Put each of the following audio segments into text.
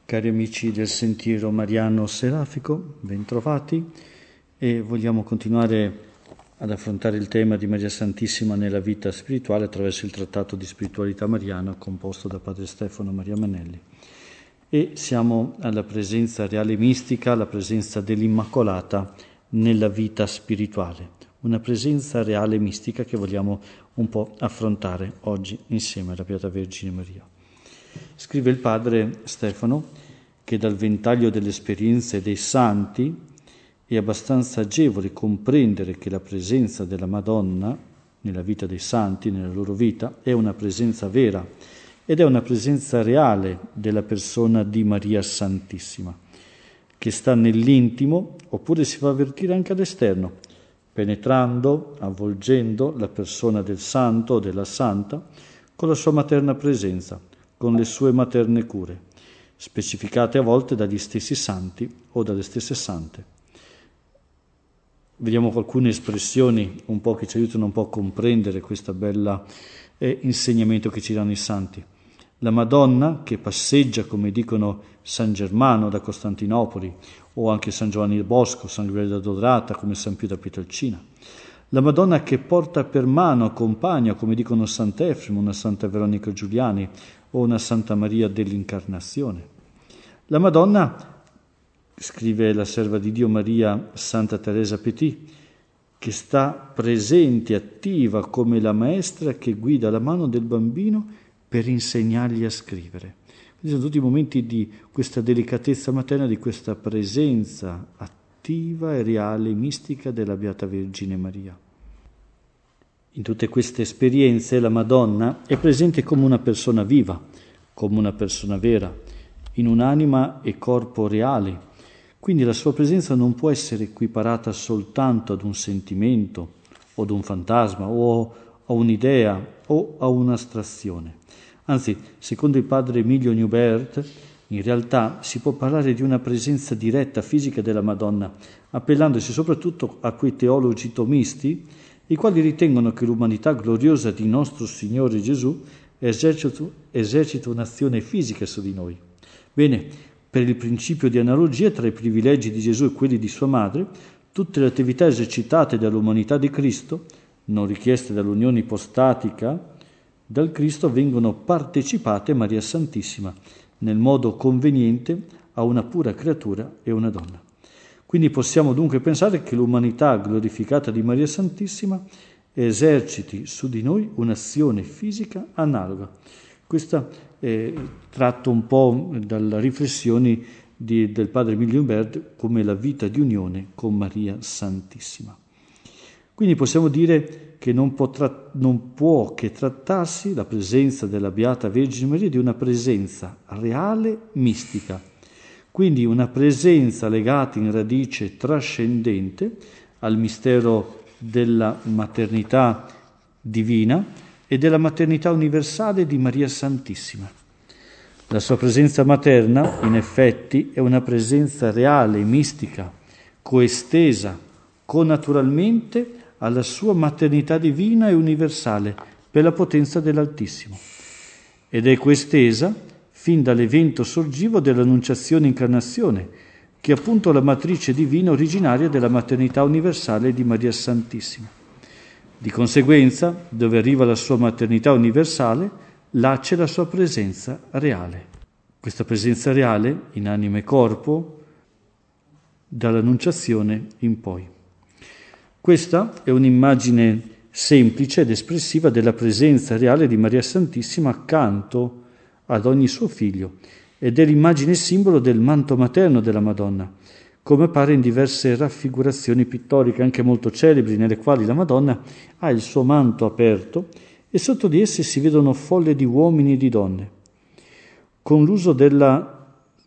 Cari amici del Sentiero Mariano Serafico, bentrovati, e vogliamo continuare ad affrontare il tema di Maria Santissima nella vita spirituale attraverso il Trattato di Spiritualità Mariana composto da Padre Stefano Maria Manelli. E siamo alla presenza reale mistica, alla presenza dell'Immacolata nella vita spirituale. Una presenza reale mistica che vogliamo un po' affrontare oggi insieme alla Beata Vergine Maria. Scrive il padre Stefano che dal ventaglio delle esperienze dei santi è abbastanza agevole comprendere che la presenza della Madonna nella vita dei santi, nella loro vita, è una presenza vera ed è una presenza reale della persona di Maria Santissima, che sta nell'intimo oppure si fa avvertire anche all'esterno, penetrando, avvolgendo la persona del santo o della santa con la sua materna presenza, con le sue materne cure, specificate a volte dagli stessi santi o dalle stesse sante. Vediamo alcune espressioni un po' che ci aiutano un po' a comprendere questo bel insegnamento che ci danno i santi. La Madonna che passeggia, come dicono San Germano da Costantinopoli, o anche San Giovanni del Bosco, San Gabriele da Dodorata, come San Pio da Pietrelcina. La Madonna che porta per mano, accompagna, come dicono Sant'Efremo, una Santa Veronica Giuliani o una Santa Maria dell'Incarnazione. La Madonna, scrive la serva di Dio Maria Santa Teresa Petit, che sta presente, attiva come la maestra che guida la mano del bambino per insegnargli a scrivere. Questi sono tutti i momenti di questa delicatezza materna, di questa presenza attiva e reale, mistica della Beata Vergine Maria. In tutte queste esperienze la Madonna è presente come una persona viva, come una persona vera, in un'anima e corpo reali. Quindi la sua presenza non può essere equiparata soltanto ad un sentimento o ad un fantasma o a un'idea o a un'astrazione. Anzi, secondo il padre Emilio Newbert, in realtà si può parlare di una presenza diretta fisica della Madonna, appellandosi soprattutto a quei teologi tomisti, i quali ritengono che l'umanità gloriosa di nostro Signore Gesù esercita un'azione fisica su di noi. Bene, per il principio di analogia tra i privilegi di Gesù e quelli di sua madre, tutte le attività esercitate dall'umanità di Cristo, non richieste dall'unione ipostatica dal Cristo, vengono partecipate a Maria Santissima nel modo conveniente a una pura creatura e una donna. Quindi possiamo dunque pensare che l'umanità glorificata di Maria Santissima eserciti su di noi un'azione fisica analoga. Questa è tratto un po' dalle riflessioni del padre Emilio Newbert come la vita di unione con Maria Santissima. Quindi possiamo dire che non può che trattarsi la presenza della Beata Vergine Maria di una presenza reale mistica, quindi una presenza legata in radice trascendente al mistero della maternità divina e della maternità universale di Maria Santissima. La sua presenza materna, in effetti, è una presenza reale, mistica, coestesa, connaturalmente alla sua maternità divina e universale per la potenza dell'Altissimo. Ed è coestesa fin dall'evento sorgivo dell'Annunciazione Incarnazione, che è appunto la matrice divina originaria della maternità universale di Maria Santissima. Di conseguenza, dove arriva la sua maternità universale, là c'è la sua presenza reale. Questa presenza reale, in anima e corpo, dall'Annunciazione in poi. Questa è un'immagine semplice ed espressiva della presenza reale di Maria Santissima accanto ad ogni suo figlio ed è l'immagine simbolo del manto materno della Madonna, come appare in diverse raffigurazioni pittoriche anche molto celebri, nelle quali la Madonna ha il suo manto aperto e sotto di esse si vedono folle di uomini e di donne. Con l'uso della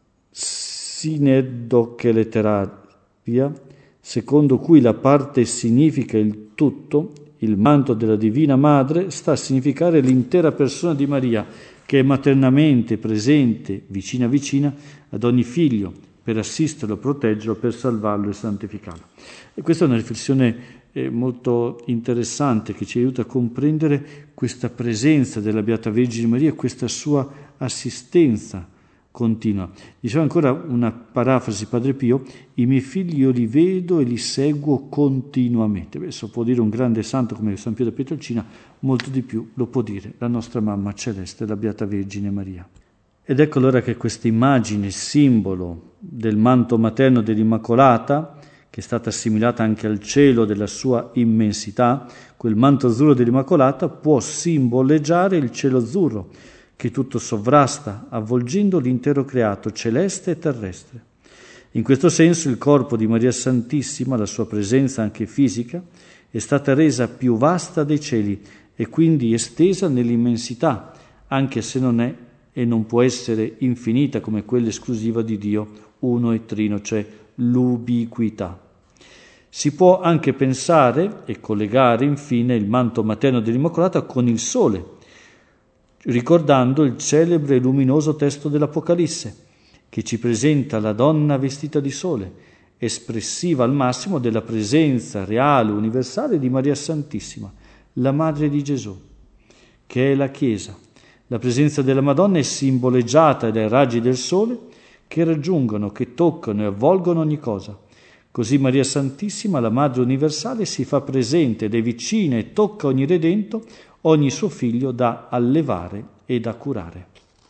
sineddocheleterapia, secondo cui la parte significa il tutto, il manto della Divina Madre sta a significare l'intera persona di Maria, che è maternamente presente, vicina vicina, ad ogni figlio, per assisterlo, proteggerlo, per salvarlo e santificarlo. E questa è una riflessione molto interessante che ci aiuta a comprendere questa presenza della Beata Vergine Maria, questa sua assistenza continua. Diceva ancora una parafrasi Padre Pio: i miei figli io li vedo e li seguo continuamente. Adesso può dire un grande santo come San Pietro Pietrelcina, molto di più lo può dire la nostra mamma celeste, la Beata Vergine Maria. Ed ecco allora che questa immagine, simbolo del manto materno dell'Immacolata, che è stata assimilata anche al cielo della sua immensità, quel manto azzurro dell'Immacolata può simboleggiare il cielo azzurro, che tutto sovrasta, avvolgendo l'intero creato celeste e terrestre. In questo senso il corpo di Maria Santissima, la sua presenza anche fisica, è stata resa più vasta dei cieli e quindi estesa nell'immensità, anche se non è e non può essere infinita come quella esclusiva di Dio uno e trino, cioè l'ubiquità. Si può anche pensare e collegare infine il manto materno dell'Immacolata con il Sole, ricordando il celebre e luminoso testo dell'Apocalisse, che ci presenta la donna vestita di sole, espressiva al massimo della presenza reale, universale di Maria Santissima, la Madre di Gesù, che è la Chiesa. La presenza della Madonna è simboleggiata dai raggi del sole che raggiungono, che toccano e avvolgono ogni cosa. Così Maria Santissima, la Madre universale, si fa presente ed è vicina e tocca ogni redento, ogni suo figlio da allevare e da curare.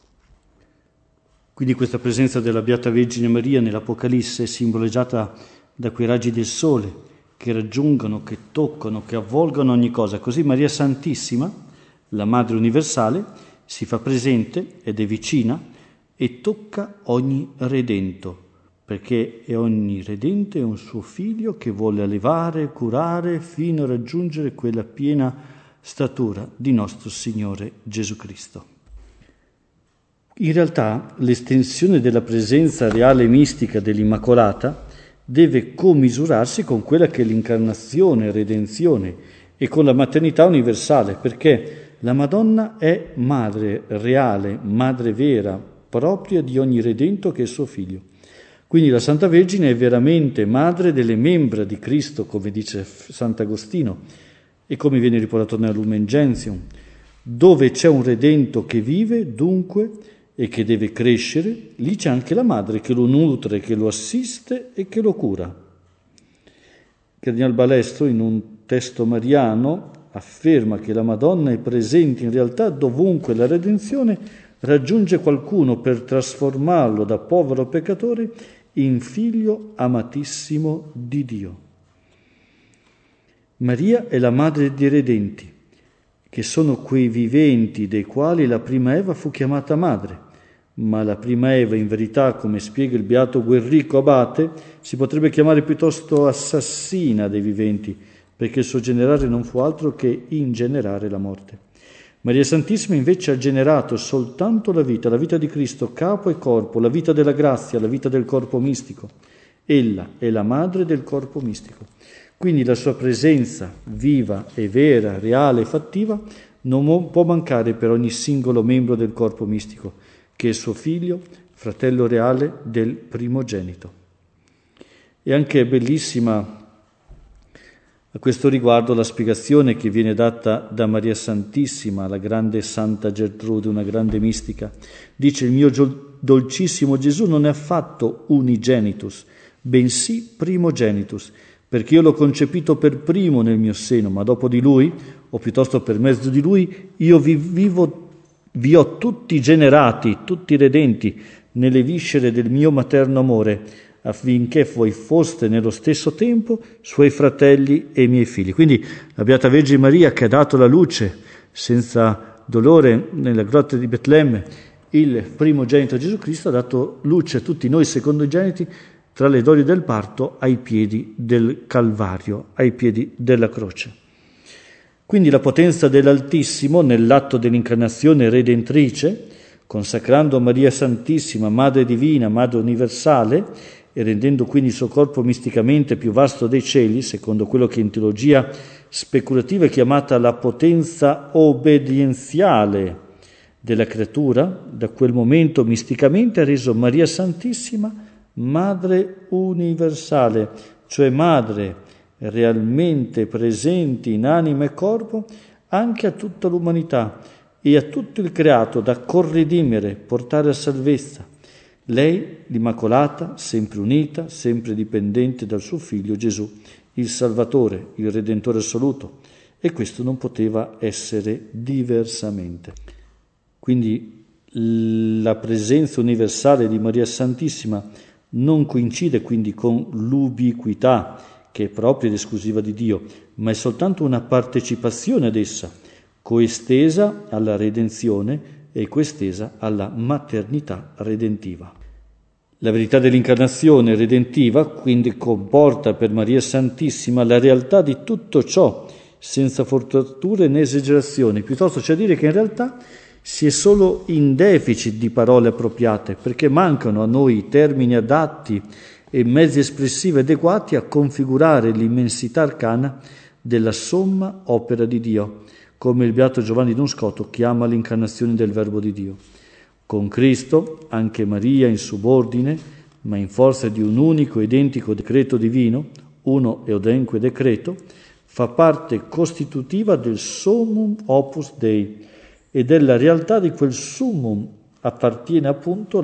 Quindi questa presenza della Beata Vergine Maria nell'Apocalisse è simboleggiata da quei raggi del sole che raggiungono, che toccano, che avvolgono ogni cosa. Così Maria Santissima, la Madre universale, si fa presente ed è vicina e tocca ogni redento, perché ogni redento è un suo figlio che vuole allevare, curare, fino a raggiungere quella piena statura di nostro Signore Gesù Cristo. In realtà l'estensione della presenza reale e mistica dell'Immacolata deve commisurarsi con quella che è l'incarnazione, redenzione e con la maternità universale, perché la Madonna è madre reale, madre vera, propria di ogni redento che è suo figlio. Quindi la Santa Vergine è veramente madre delle membra di Cristo, come dice Sant'Agostino, e come viene riportato nella Lumen Gentium. Dove c'è un redento che vive, dunque, e che deve crescere, lì c'è anche la madre che lo nutre, che lo assiste e che lo cura. Cardinal Balestro, in un testo mariano, afferma che la Madonna è presente in realtà dovunque la redenzione raggiunge qualcuno per trasformarlo da povero peccatore in figlio amatissimo di Dio. Maria è la madre dei redenti, che sono quei viventi dei quali la prima Eva fu chiamata madre, ma la prima Eva, in verità, come spiega il beato Guerrico Abate, si potrebbe chiamare piuttosto assassina dei viventi, perché il suo generare non fu altro che ingenerare la morte. Maria Santissima invece ha generato soltanto la vita di Cristo, capo e corpo, la vita della grazia, la vita del corpo mistico. Ella è la madre del corpo mistico. Quindi la sua presenza viva e vera, reale e fattiva non può mancare per ogni singolo membro del corpo mistico, che è suo figlio, fratello reale del primogenito. E anche è bellissima a questo riguardo la spiegazione che viene data da Maria Santissima, la grande Santa Gertrude, una grande mistica. Dice: il mio dolcissimo Gesù non è affatto unigenitus, bensì primogenitus, perché io l'ho concepito per primo nel mio seno, ma dopo di lui, o piuttosto per mezzo di lui, io vi ho tutti generati, tutti redenti, nelle viscere del mio materno amore, affinché voi foste nello stesso tempo suoi fratelli e miei figli. Quindi la Beata Vergine Maria, che ha dato la luce senza dolore nella grotta di Betlemme, il primogenito Gesù Cristo, ha dato luce a tutti noi secondogeniti tra le doglie del parto ai piedi del Calvario, ai piedi della croce. Quindi la potenza dell'Altissimo nell'atto dell'incarnazione redentrice, consacrando Maria Santissima, Madre Divina, Madre Universale, e rendendo quindi il suo corpo misticamente più vasto dei cieli, secondo quello che in teologia speculativa è chiamata la potenza obbedienziale della creatura, da quel momento misticamente ha reso Maria Santissima Madre universale, cioè Madre realmente presente in anima e corpo anche a tutta l'umanità e a tutto il creato, da corredimere, portare a salvezza, Lei, l'Immacolata, sempre unita, sempre dipendente dal suo Figlio Gesù, il Salvatore, il Redentore assoluto, e questo non poteva essere diversamente. Quindi la presenza universale di Maria Santissima non coincide quindi con l'ubiquità che è propria ed esclusiva di Dio, ma è soltanto una partecipazione ad essa, coestesa alla redenzione e coestesa alla maternità redentiva. La verità dell'incarnazione redentiva quindi comporta per Maria Santissima la realtà di tutto ciò, senza forzature né esagerazioni. Piuttosto c'è a dire che in realtà si è solo in deficit di parole appropriate, perché mancano a noi i termini adatti e mezzi espressivi adeguati a configurare l'immensità arcana della somma opera di Dio, come il beato Giovanni D'Onscoto chiama l'incarnazione del Verbo di Dio. Con Cristo, anche Maria in subordine, ma in forza di un unico identico decreto divino, uno e odenque decreto, fa parte costitutiva del summum opus Dei, e della realtà di quel summum appartiene appunto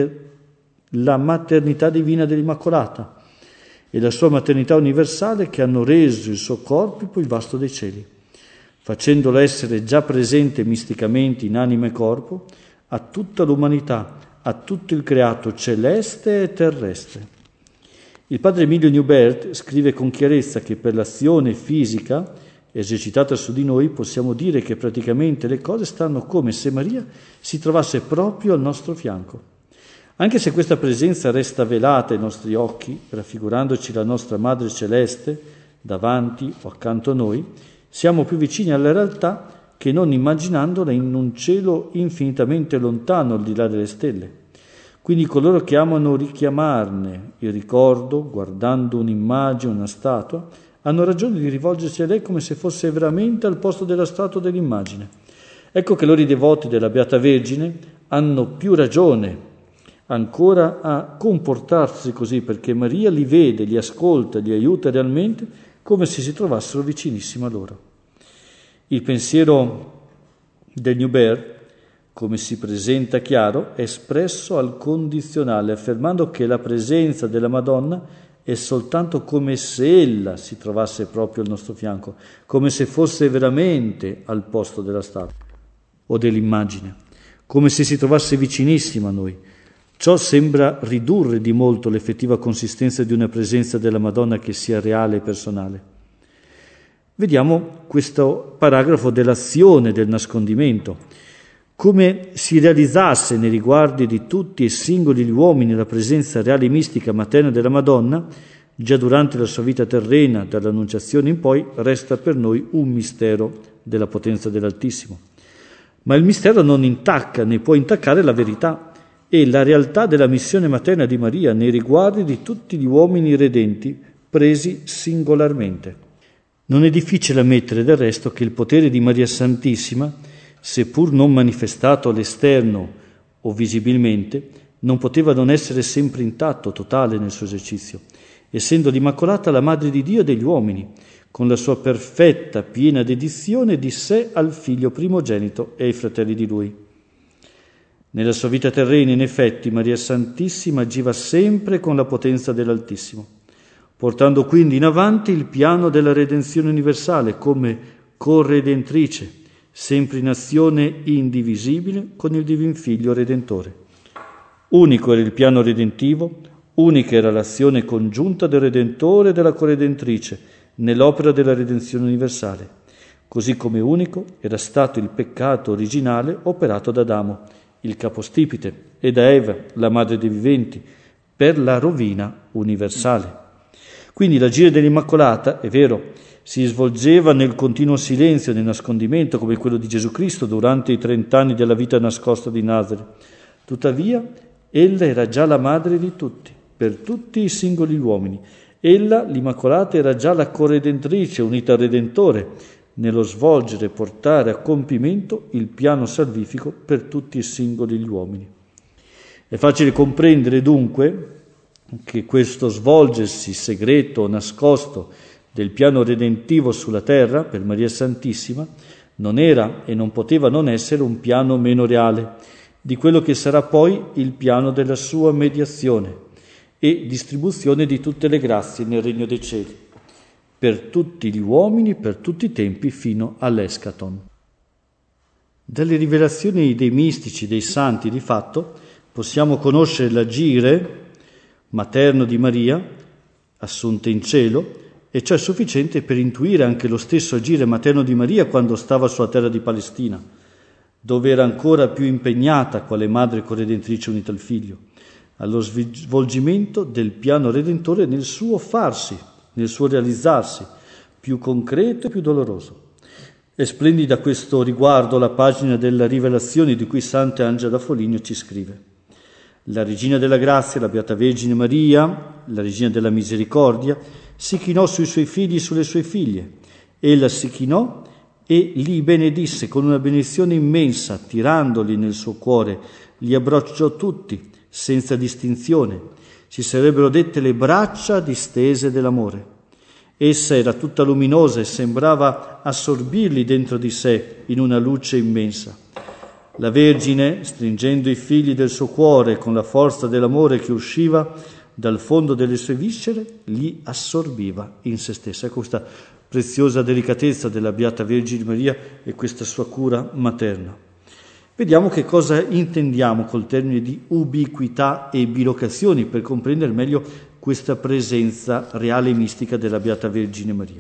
la maternità divina dell'Immacolata e la sua maternità universale, che hanno reso il suo corpo il vasto dei cieli, facendola essere già presente misticamente in anima e corpo a tutta l'umanità, a tutto il creato celeste e terrestre. Il padre Emilio Newbert scrive con chiarezza che per l'azione fisica esercitata su di noi possiamo dire che praticamente le cose stanno come se Maria si trovasse proprio al nostro fianco. Anche se questa presenza resta velata ai nostri occhi, raffigurandoci la nostra Madre Celeste davanti o accanto a noi, siamo più vicini alla realtà che non immaginandola in un cielo infinitamente lontano al di là delle stelle. Quindi coloro che amano richiamarne il ricordo, guardando un'immagine, una statua, hanno ragione di rivolgersi a lei come se fosse veramente al posto della statua dell'immagine. Ecco che loro i devoti della Beata Vergine hanno più ragione ancora a comportarsi così, perché Maria li vede, li ascolta, li aiuta realmente come se si trovassero vicinissimi a loro. Il pensiero del Newbert, come si presenta chiaro, è espresso al condizionale, affermando che la presenza della Madonna è soltanto come se ella si trovasse proprio al nostro fianco, come se fosse veramente al posto della statua o dell'immagine, come se si trovasse vicinissima a noi. Ciò sembra ridurre di molto l'effettiva consistenza di una presenza della Madonna che sia reale e personale. Vediamo questo paragrafo dell'azione del nascondimento, come si realizzasse nei riguardi di tutti i singoli uomini la presenza reale e mistica materna della Madonna. Già durante la sua vita terrena, dall'Annunciazione in poi, resta per noi un mistero della potenza dell'Altissimo. Ma il mistero non intacca né può intaccare la verità e la realtà della missione materna di Maria nei riguardi di tutti gli uomini redenti presi singolarmente. Non è difficile ammettere del resto che il potere di Maria Santissima, seppur non manifestato all'esterno o visibilmente, non poteva non essere sempre intatto, totale nel suo esercizio, essendo l'Immacolata la Madre di Dio e degli uomini, con la sua perfetta, piena dedizione di sé al Figlio primogenito e ai fratelli di Lui. Nella sua vita terrena, in effetti, Maria Santissima agiva sempre con la potenza dell'Altissimo, portando quindi in avanti il piano della redenzione universale come corredentrice, sempre in azione indivisibile con il Divin Figlio Redentore. Unico era il piano redentivo, unica era l'azione congiunta del Redentore e della corredentrice nell'opera della redenzione universale, così come unico era stato il peccato originale operato da Adamo, il capostipite, e da Eva, la madre dei viventi, per la rovina universale. Quindi l'agire dell'Immacolata, è vero, si svolgeva nel continuo silenzio, nel nascondimento, come quello di Gesù Cristo durante i 30 anni della vita nascosta di Nazareth. Tuttavia, ella era già la madre di tutti, per tutti i singoli uomini. Ella, l'Immacolata, era già la corredentrice, unita al Redentore, nello svolgere e portare a compimento il piano salvifico per tutti i singoli uomini. È facile comprendere dunque che questo svolgersi segreto o nascosto del piano redentivo sulla terra per Maria Santissima non era e non poteva non essere un piano meno reale, di quello che sarà poi il piano della sua mediazione e distribuzione di tutte le grazie nel regno dei cieli, per tutti gli uomini, per tutti i tempi, fino all'eschaton. Dalle rivelazioni dei mistici, dei santi, di fatto, possiamo conoscere l'agire materno di Maria, assunta in cielo, e ciò è sufficiente per intuire anche lo stesso agire materno di Maria quando stava sulla terra di Palestina, dove era ancora più impegnata quale madre corredentrice unita al figlio, allo svolgimento del piano redentore nel suo farsi, nel suo realizzarsi, più concreto e più doloroso. È splendida a questo riguardo la pagina della Rivelazione di cui Sant'Angela da Foligno ci scrive. La Regina della Grazia, la Beata Vergine Maria, la Regina della Misericordia, si chinò sui suoi figli e sulle sue figlie. Ella si chinò e li benedisse con una benedizione immensa, tirandoli nel suo cuore, li abbracciò tutti, senza distinzione. Si sarebbero dette le braccia distese dell'amore. Essa era tutta luminosa e sembrava assorbirli dentro di sé in una luce immensa. La Vergine, stringendo i figli del suo cuore con la forza dell'amore che usciva dal fondo delle sue viscere, li assorbiva in se stessa. Ecco questa preziosa delicatezza della Beata Vergine Maria e questa sua cura materna. Vediamo che cosa intendiamo col termine di ubiquità e bilocazioni per comprendere meglio questa presenza reale e mistica della Beata Vergine Maria.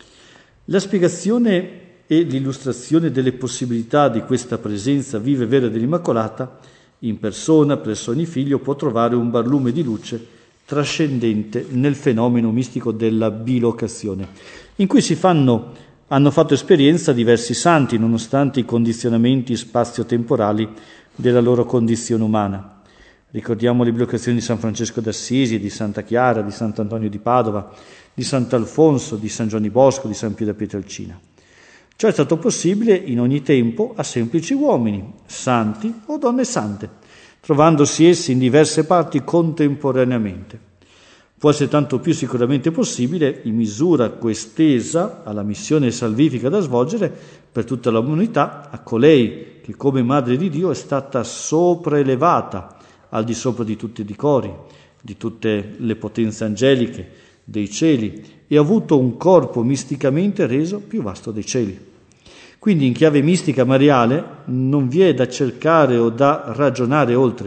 La spiegazione e l'illustrazione delle possibilità di questa presenza viva e vera dell'Immacolata in persona presso ogni figlio può trovare un barlume di luce trascendente nel fenomeno mistico della bilocazione, in cui hanno fatto esperienza diversi santi, nonostante i condizionamenti spazio-temporali della loro condizione umana. Ricordiamo le bilocazioni di San Francesco d'Assisi, di Santa Chiara, di Sant'Antonio di Padova, di Sant'Alfonso, di San Giovanni Bosco, di San Pio da Pietrelcina. Ciò è stato possibile in ogni tempo a semplici uomini, santi o donne sante, trovandosi essi in diverse parti contemporaneamente. Può essere tanto più sicuramente possibile in misura coestesa alla missione salvifica da svolgere per tutta l'umanità a colei che come Madre di Dio è stata sopraelevata al di sopra di tutti i decori, di tutte le potenze angeliche, dei cieli, e ha avuto un corpo misticamente reso più vasto dei cieli. Quindi in chiave mistica mariale non vi è da cercare o da ragionare oltre.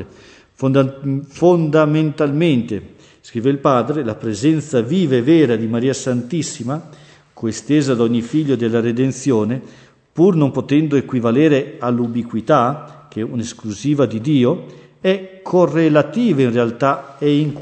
Fondamentalmente, scrive il Padre, la presenza viva e vera di Maria Santissima, coestesa ad ogni figlio della redenzione, pur non potendo equivalere all'ubiquità, che è un'esclusiva di Dio, è correlativa in realtà e in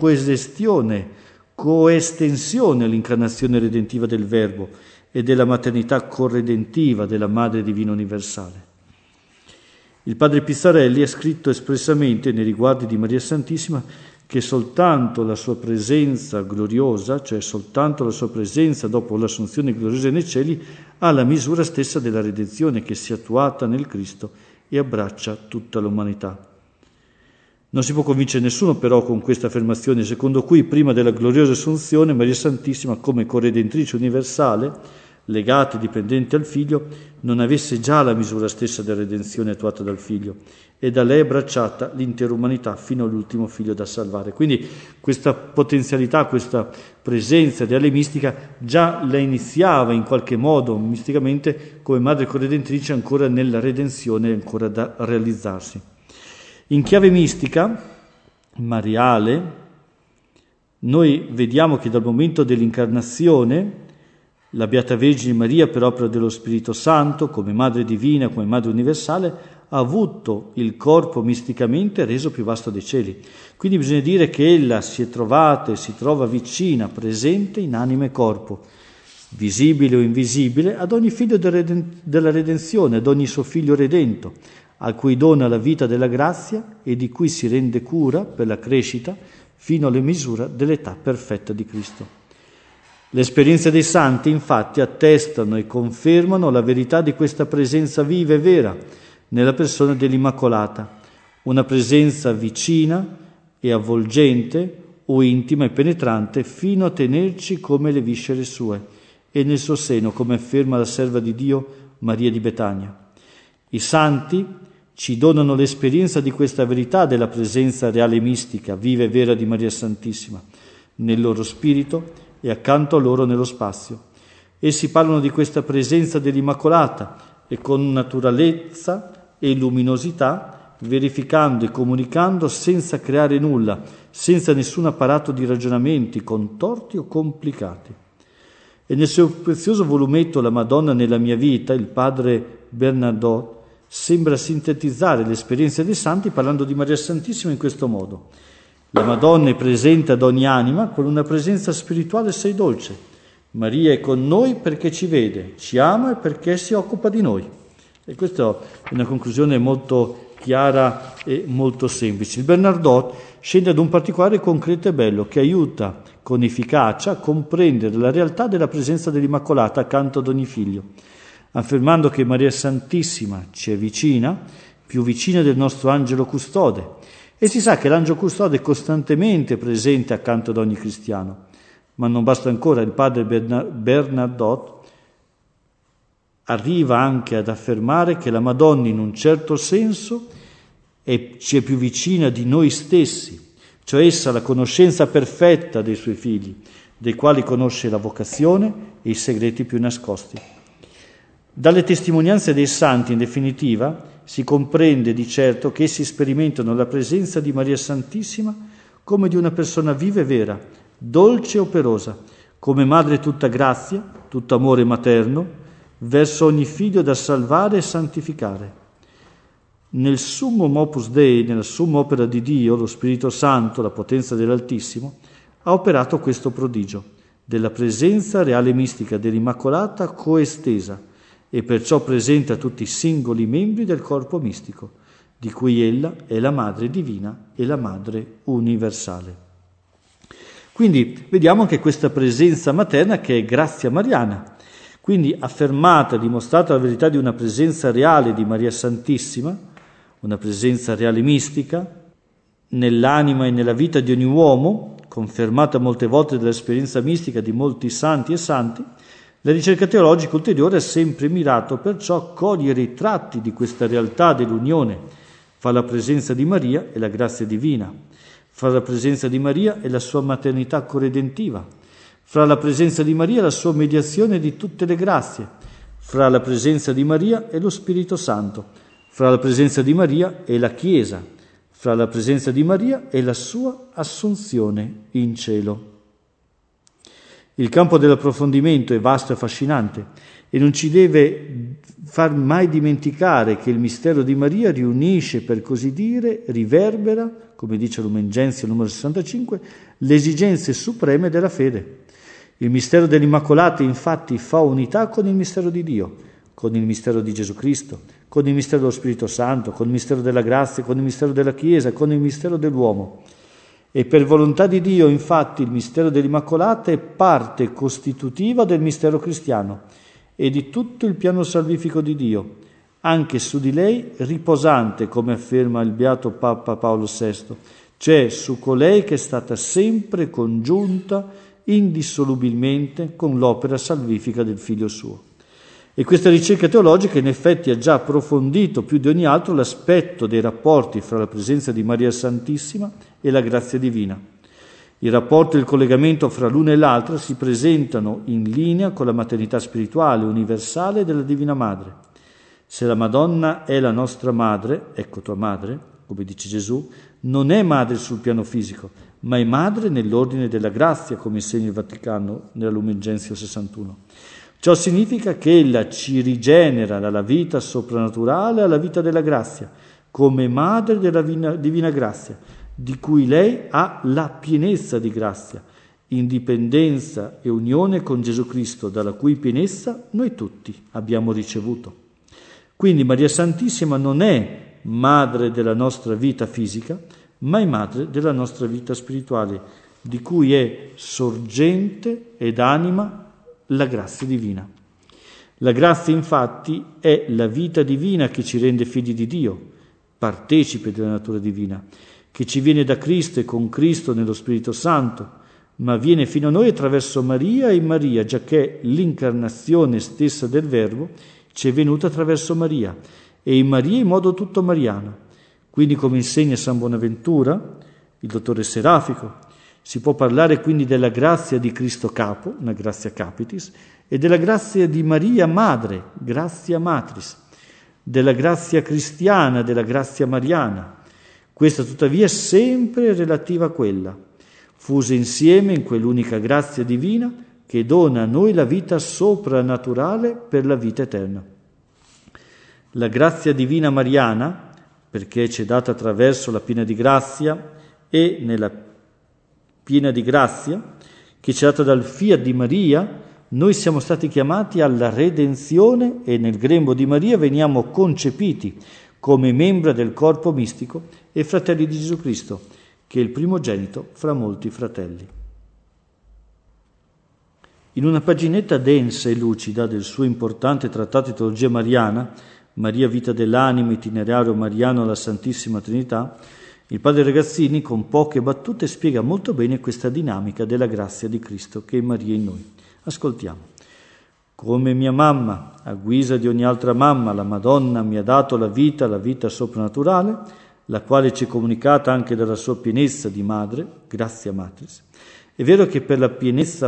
coestensione all'incarnazione redentiva del Verbo e della maternità corredentiva della Madre Divina Universale. Il padre Pizzarelli ha scritto espressamente nei riguardi di Maria Santissima che soltanto la sua presenza gloriosa, cioè soltanto la sua presenza dopo l'assunzione gloriosa nei cieli, ha la misura stessa della redenzione che si è attuata nel Cristo e abbraccia tutta l'umanità. Non si può convincere nessuno però con questa affermazione, secondo cui prima della gloriosa assunzione Maria Santissima, come corredentrice universale, legata e dipendente al Figlio, non avesse già la misura stessa della redenzione attuata dal Figlio e da lei abbracciata l'intera umanità fino all'ultimo Figlio da salvare. Quindi questa potenzialità, questa presenza reale mistica già la iniziava in qualche modo misticamente come madre corredentrice ancora nella redenzione ancora da realizzarsi. In chiave mistica, mariale, noi vediamo che dal momento dell'incarnazione la Beata Vergine Maria, per opera dello Spirito Santo, come Madre Divina, come Madre Universale, ha avuto il corpo misticamente reso più vasto dei cieli. Quindi bisogna dire che ella si è trovata e si trova vicina, presente in anima e corpo, visibile o invisibile, ad ogni figlio della redenzione, ad ogni suo figlio redento, a cui dona la vita della grazia e di cui si rende cura per la crescita fino alla misura dell'età perfetta di Cristo. Le esperienze dei santi, infatti, attestano e confermano la verità di questa presenza viva e vera nella persona dell'Immacolata, una presenza vicina e avvolgente o intima e penetrante fino a tenerci come le viscere sue e nel suo seno, come afferma la serva di Dio Maria di Betania. I santi ci donano l'esperienza di questa verità della presenza reale e mistica, viva e vera di Maria Santissima, nel loro spirito e accanto a loro nello spazio. Essi parlano di questa presenza dell'Immacolata e con naturalezza e luminosità, verificando e comunicando senza creare nulla, senza nessun apparato di ragionamenti contorti o complicati. E nel suo prezioso volumetto La Madonna nella mia vita, il padre Bernardot sembra sintetizzare l'esperienza dei santi parlando di Maria Santissima in questo modo. La Madonna è presente ad ogni anima con una presenza spirituale assai dolce. Maria è con noi perché ci vede, ci ama e perché si occupa di noi. E questa è una conclusione molto chiara e molto semplice. Il Bernardot scende ad un particolare concreto e bello che aiuta con efficacia a comprendere la realtà della presenza dell'Immacolata accanto ad ogni figlio, affermando che Maria Santissima ci è vicina, più vicina del nostro angelo custode. E si sa che l'angelo custode è costantemente presente accanto ad ogni cristiano. Ma non basta ancora, il padre Bernardot arriva anche ad affermare che la Madonna in un certo senso ci è più vicina di noi stessi, cioè essa ha la conoscenza perfetta dei suoi figli, dei quali conosce la vocazione e i segreti più nascosti. Dalle testimonianze dei santi, in definitiva, si comprende di certo che essi sperimentano la presenza di Maria Santissima come di una persona viva e vera, dolce e operosa, come madre tutta grazia, tutto amore materno, verso ogni figlio da salvare e santificare. Nel Summum Opus Dei, nella Summa Opera di Dio, lo Spirito Santo, la potenza dell'Altissimo, ha operato questo prodigio della presenza reale e mistica dell'Immacolata coestesa e perciò presente a tutti i singoli membri del corpo mistico, di cui ella è la Madre Divina e la Madre Universale. Quindi vediamo anche questa presenza materna che è grazia mariana. Quindi affermata, dimostrata la verità di una presenza reale di Maria Santissima, una presenza reale mistica, nell'anima e nella vita di ogni uomo, confermata molte volte dall'esperienza mistica di molti santi e santi, la ricerca teologica ulteriore ha sempre mirato perciò a cogliere i tratti di questa realtà dell'unione fra la presenza di Maria e la grazia divina, fra la presenza di Maria e la sua maternità corredentiva, fra la presenza di Maria e la sua mediazione di tutte le grazie, fra la presenza di Maria e lo Spirito Santo, fra la presenza di Maria e la Chiesa, fra la presenza di Maria e la sua assunzione in cielo. Il campo dell'approfondimento è vasto e affascinante e non ci deve far mai dimenticare che il mistero di Maria riunisce, per così dire, riverbera, come dice Lumen Gentium numero 65, le esigenze supreme della fede. Il mistero dell'Immacolata infatti fa unità con il mistero di Dio, con il mistero di Gesù Cristo, con il mistero dello Spirito Santo, con il mistero della grazia, con il mistero della Chiesa, con il mistero dell'uomo. E per volontà di Dio, infatti, il mistero dell'Immacolata è parte costitutiva del mistero cristiano e di tutto il piano salvifico di Dio, anche su di lei riposante, come afferma il beato Papa Paolo VI, cioè su colei che è stata sempre congiunta indissolubilmente con l'opera salvifica del Figlio suo. E questa ricerca teologica in effetti ha già approfondito più di ogni altro l'aspetto dei rapporti fra la presenza di Maria Santissima e la grazia divina. Il rapporto e il collegamento fra l'una e l'altra si presentano in linea con la maternità spirituale universale della Divina Madre. Se la Madonna è la nostra madre, ecco tua madre, come dice Gesù, non è madre sul piano fisico, ma è madre nell'ordine della grazia, come insegna il Vaticano nella Lumen Gentium 61. Ciò significa che ella ci rigenera dalla vita soprannaturale alla vita della grazia, come madre della divina grazia, di cui lei ha la pienezza di grazia, indipendenza e unione con Gesù Cristo, dalla cui pienezza noi tutti abbiamo ricevuto. Quindi Maria Santissima non è madre della nostra vita fisica, ma è madre della nostra vita spirituale, di cui è sorgente ed anima la grazia divina. La grazia, infatti, è la vita divina che ci rende figli di Dio, partecipe della natura divina, che ci viene da Cristo e con Cristo nello Spirito Santo, ma viene fino a noi attraverso Maria e in Maria, giacché l'incarnazione stessa del Verbo ci è venuta attraverso Maria e in Maria in modo tutto mariano. Quindi, come insegna San Bonaventura, il dottore serafico, si può parlare quindi della grazia di Cristo Capo, una grazia capitis, e della grazia di Maria Madre, grazia matris, della grazia cristiana, della grazia mariana. Questa tuttavia è sempre relativa a quella, fuse insieme in quell'unica grazia divina che dona a noi la vita soprannaturale per la vita eterna. La grazia divina mariana, perché ci è data attraverso la piena di grazia e nella piena di grazia, che ci è data dal fiat di Maria, noi siamo stati chiamati alla redenzione e nel grembo di Maria veniamo concepiti come membra del corpo mistico e fratelli di Gesù Cristo, che è il primogenito fra molti fratelli. In una paginetta densa e lucida del suo importante trattato di teologia mariana, Maria vita dell'anima, itinerario mariano alla Santissima Trinità, il padre Ragazzini con poche battute spiega molto bene questa dinamica della grazia di Cristo che è Maria in noi. Ascoltiamo. Come mia mamma, a guisa di ogni altra mamma, la Madonna mi ha dato la vita soprannaturale, la quale ci è comunicata anche dalla sua pienezza di madre, grazia matris. È vero che per la pienezza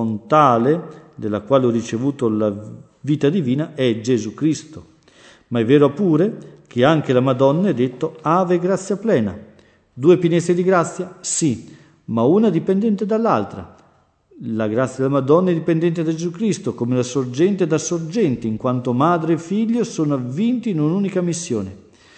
fontale della quale ho ricevuto la vita divina è Gesù Cristo, ma è vero pure che anche la Madonna è detto Ave grazia plena. Due pienezze di grazia? Sì, ma una dipendente dall'altra. La grazia della Madonna è dipendente da Gesù Cristo, come la sorgente da sorgente, in quanto madre e figlio sono avvinti in un'unica missione: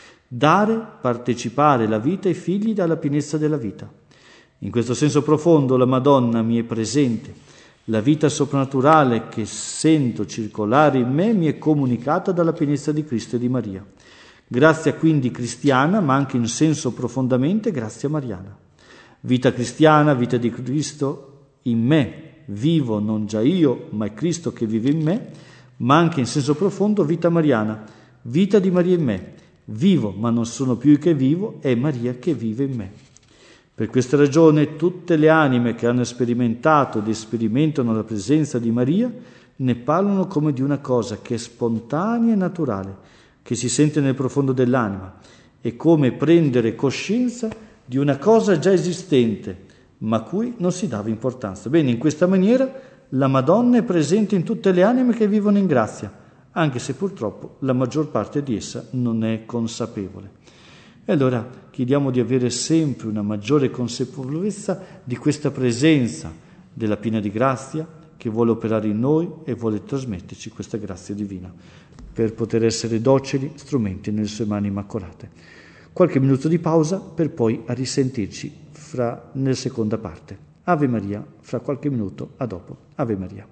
dare, partecipare la vita ai figli dalla pienezza della vita. In questo senso profondo la Madonna mi è presente. La vita soprannaturale che sento circolare in me mi è comunicata dalla pienezza di Cristo e di Maria. Grazia quindi cristiana, ma anche in senso profondamente grazia mariana. Vita cristiana, vita di Cristo in me, vivo non già io, ma è Cristo che vive in me, ma anche in senso profondo vita mariana, vita di Maria in me. Vivo, ma non sono più io che vivo, è Maria che vive in me. Per questa ragione tutte le anime che hanno sperimentato ed sperimentano la presenza di Maria ne parlano come di una cosa che è spontanea e naturale, che si sente nel profondo dell'anima, è come prendere coscienza di una cosa già esistente, ma a cui non si dava importanza. Bene, in questa maniera la Madonna è presente in tutte le anime che vivono in grazia, anche se purtroppo la maggior parte di essa non è consapevole. E allora chiediamo di avere sempre una maggiore consapevolezza di questa presenza della piena di grazia che vuole operare in noi e vuole trasmetterci questa grazia divina per poter essere docili strumenti nelle sue mani immacolate. Qualche minuto di pausa per poi a risentirci nella seconda parte. Ave Maria, fra qualche minuto, a dopo. Ave Maria.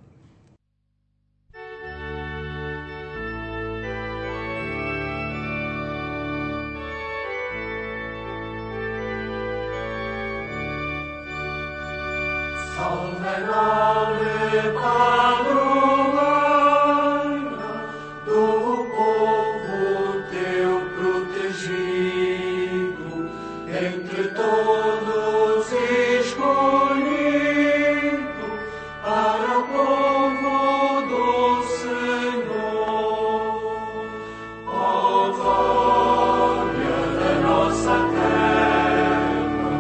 Salve nave padrona, do povo teu protegido, entre todos escolhido, para povo do Senhor. Ó glória da nossa terra,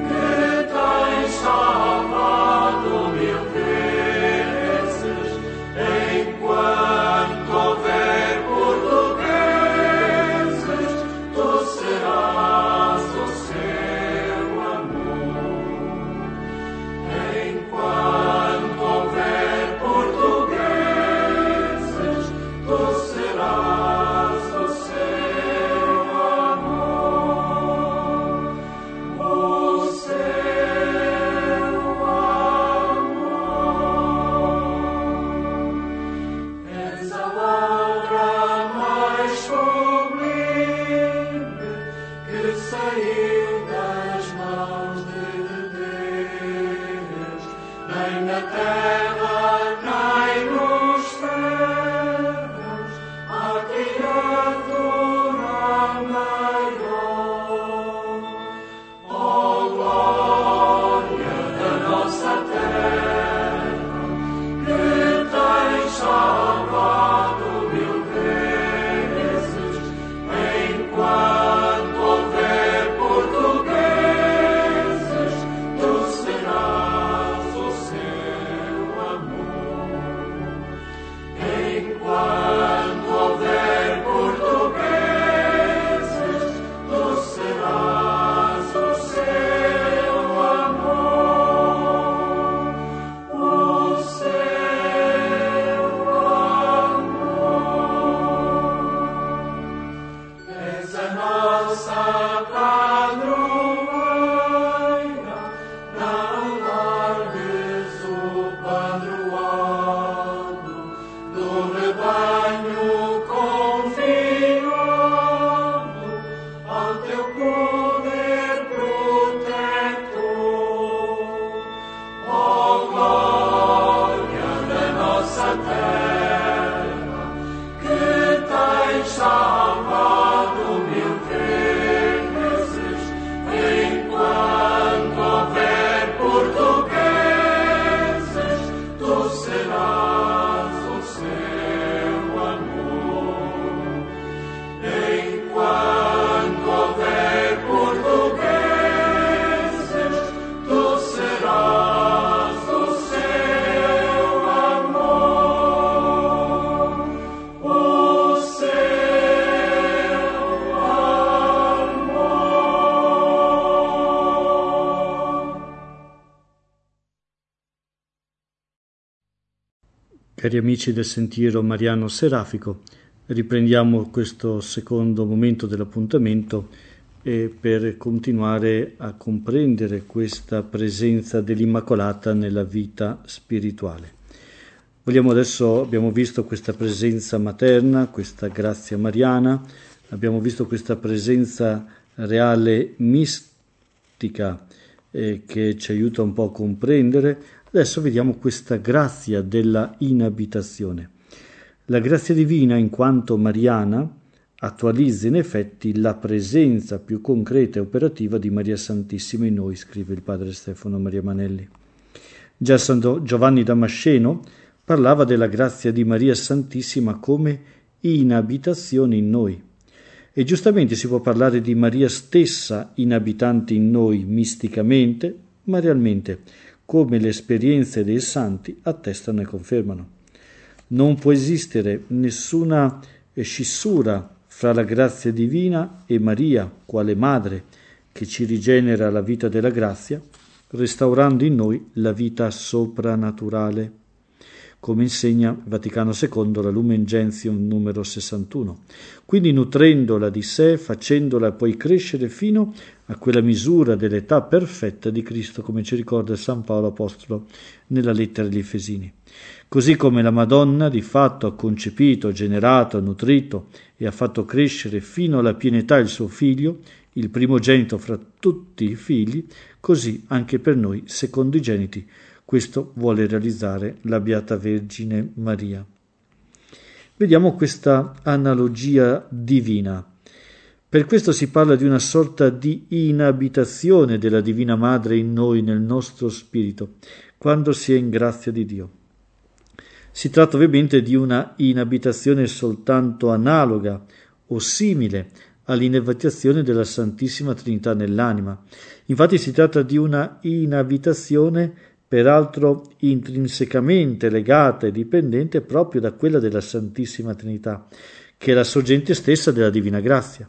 que tens salvado mil vezes Cari amici del Sentiero Mariano Serafico, riprendiamo questo secondo momento dell'appuntamento per continuare a comprendere questa presenza dell'Immacolata nella vita spirituale. Abbiamo visto questa presenza materna, questa grazia mariana, abbiamo visto questa presenza reale mistica che ci aiuta un po' a comprendere. Adesso vediamo questa grazia della inabitazione. La grazia divina, in quanto mariana, attualizza in effetti la presenza più concreta e operativa di Maria Santissima in noi, scrive il padre Stefano Maria Manelli. Già San Giovanni Damasceno parlava della grazia di Maria Santissima come inabitazione in noi. E giustamente si può parlare di Maria stessa inabitante in noi misticamente, ma realmente, come le esperienze dei santi attestano e confermano. Non può esistere nessuna scissura fra la grazia divina e Maria, quale madre che ci rigenera la vita della grazia, restaurando in noi la vita soprannaturale, come insegna Vaticano II, la Lumen Gentium numero 61. Quindi nutrendola di sé, facendola poi crescere fino a quella misura dell'età perfetta di Cristo, come ci ricorda San Paolo Apostolo nella lettera agli Efesini. Così come la Madonna di fatto ha concepito, generato, nutrito e ha fatto crescere fino alla piena età il suo figlio, il primogenito fra tutti i figli, così anche per noi secondigeniti. Questo vuole realizzare la Beata Vergine Maria. Vediamo questa analogia divina. Per questo si parla di una sorta di inabitazione della Divina Madre in noi, nel nostro spirito, quando si è in grazia di Dio. Si tratta ovviamente di una inabitazione soltanto analoga o simile all'inabitazione della Santissima Trinità nell'anima. Infatti si tratta di una inabitazione peraltro intrinsecamente legata e dipendente proprio da quella della Santissima Trinità, che è la sorgente stessa della Divina Grazia.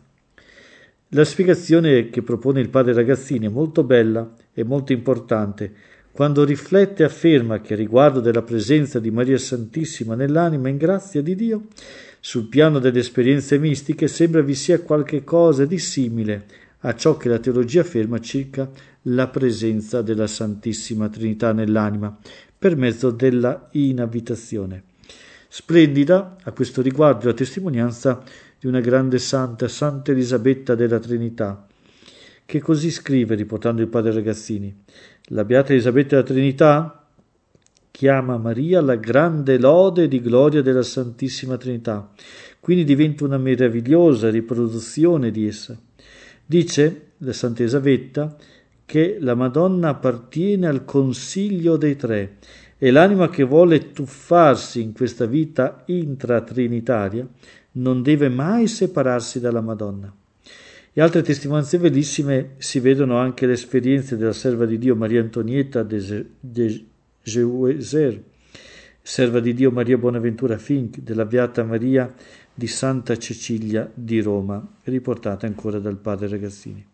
La spiegazione che propone il padre Ragazzini è molto bella e molto importante, quando riflette e afferma che riguardo della presenza di Maria Santissima nell'anima in grazia di Dio, sul piano delle esperienze mistiche sembra vi sia qualche cosa di simile a ciò che la teologia afferma circa la presenza della Santissima Trinità nell'anima per mezzo della inabitazione. Splendida a questo riguardo la testimonianza di una grande santa, Santa Elisabetta della Trinità, che così scrive, riportando il padre Ragazzini: la Beata Elisabetta della Trinità chiama Maria la grande lode di gloria della Santissima Trinità, quindi diventa una meravigliosa riproduzione di essa. Dice la Santa Elisabetta che la Madonna appartiene al consiglio dei tre e l'anima che vuole tuffarsi in questa vita intratrinitaria non deve mai separarsi dalla Madonna. E altre testimonianze bellissime si vedono anche le esperienze della serva di Dio Maria Antonietta de Geuser, serva di Dio Maria Bonaventura Fink, della Beata Maria di Santa Cecilia di Roma, riportate ancora dal padre Ragazzini.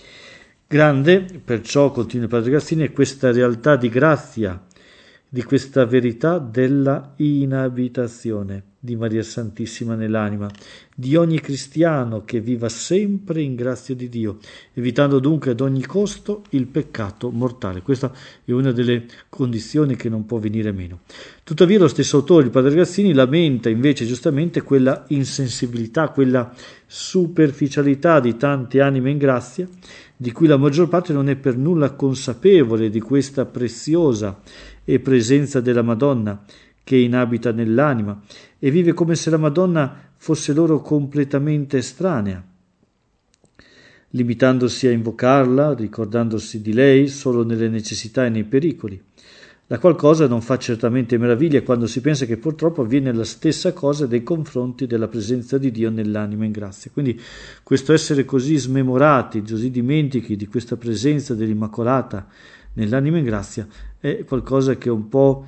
Grande, perciò, continua il padre Ragazzini, è questa realtà di grazia, di questa verità della inabitazione di Maria Santissima nell'anima, di ogni cristiano che viva sempre in grazia di Dio, evitando dunque ad ogni costo il peccato mortale. Questa è una delle condizioni che non può venire meno. Tuttavia lo stesso autore, il padre Ragazzini, lamenta invece giustamente quella insensibilità, quella superficialità di tante anime in grazia, di cui la maggior parte non è per nulla consapevole di questa preziosa e presenza della Madonna che inabita nell'anima e vive come se la Madonna fosse loro completamente estranea, limitandosi a invocarla, ricordandosi di lei solo nelle necessità e nei pericoli. La qual cosa non fa certamente meraviglia quando si pensa che purtroppo avviene la stessa cosa nei confronti della presenza di Dio nell'anima in grazia. Quindi questo essere così smemorati, così dimentichi di questa presenza dell'Immacolata nell'anima in grazia è qualcosa che un po'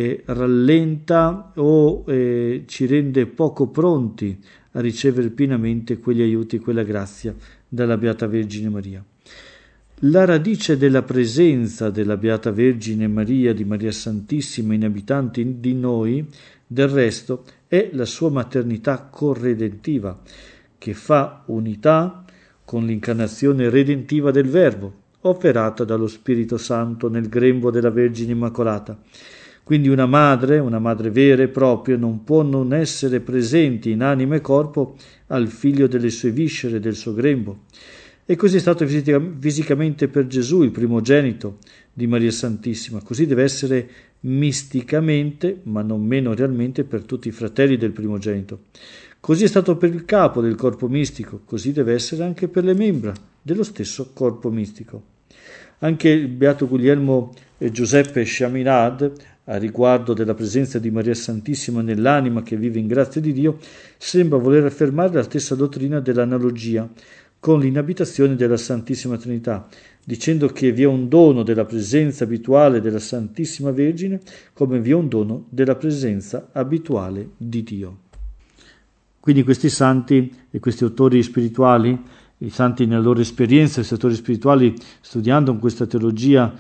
rallenta o ci rende poco pronti a ricevere pienamente quegli aiuti, quella grazia dalla Beata Vergine Maria. La radice della presenza della Beata Vergine Maria, di Maria Santissima inabitante di noi, Del resto è la sua maternità corredentiva, che fa unità con l'incarnazione redentiva del Verbo, operata dallo Spirito Santo nel grembo della Vergine Immacolata. Quindi una madre vera e propria, non può non essere presente in anima e corpo al figlio delle sue viscere, del suo grembo. E così è stato fisicamente per Gesù, il primogenito di Maria Santissima. Così deve essere misticamente, ma non meno realmente, per tutti i fratelli del primogenito. Così è stato per il capo del corpo mistico, così deve essere anche per le membra dello stesso corpo mistico. Anche il beato Guglielmo Giuseppe Chaminade, a riguardo della presenza di Maria Santissima nell'anima che vive in grazia di Dio, sembra voler affermare la stessa dottrina dell'analogia con l'inabitazione della Santissima Trinità, dicendo che vi è un dono della presenza abituale della Santissima Vergine, come vi è un dono della presenza abituale di Dio. Quindi questi santi e questi autori spirituali, i santi nella loro esperienza, questi autori spirituali studiando questa teologia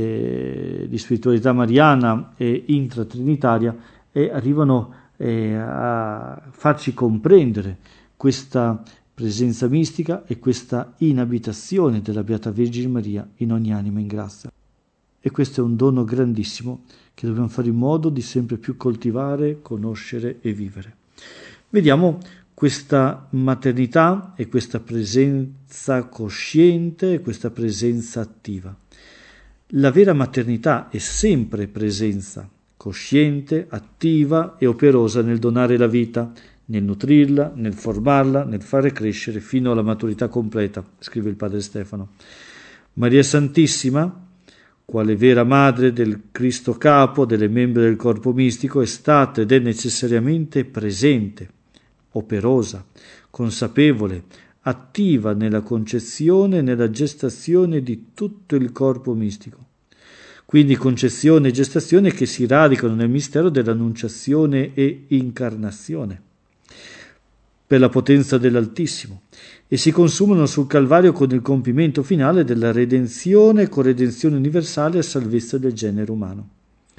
di spiritualità mariana e intratrinitaria, arrivano a farci comprendere questa presenza mistica e questa inabitazione della Beata Vergine Maria in ogni anima in grazia. E questo è un dono grandissimo che dobbiamo fare in modo di sempre più coltivare, conoscere e vivere. Vediamo questa maternità e questa presenza cosciente e questa presenza attiva. La vera maternità è sempre presenza, cosciente, attiva e operosa nel donare la vita, nel nutrirla, nel formarla, nel fare crescere fino alla maturità completa, scrive il padre Stefano. Maria Santissima, quale vera madre del Cristo capo, delle membra del corpo mistico, è stata ed è necessariamente presente, operosa, consapevole, attiva nella concezione e nella gestazione di tutto il corpo mistico. Quindi concezione e gestazione che si radicano nel mistero dell'annunciazione e incarnazione, per la potenza dell'Altissimo, e si consumano sul Calvario con il compimento finale della redenzione e corredenzione universale a salvezza del genere umano.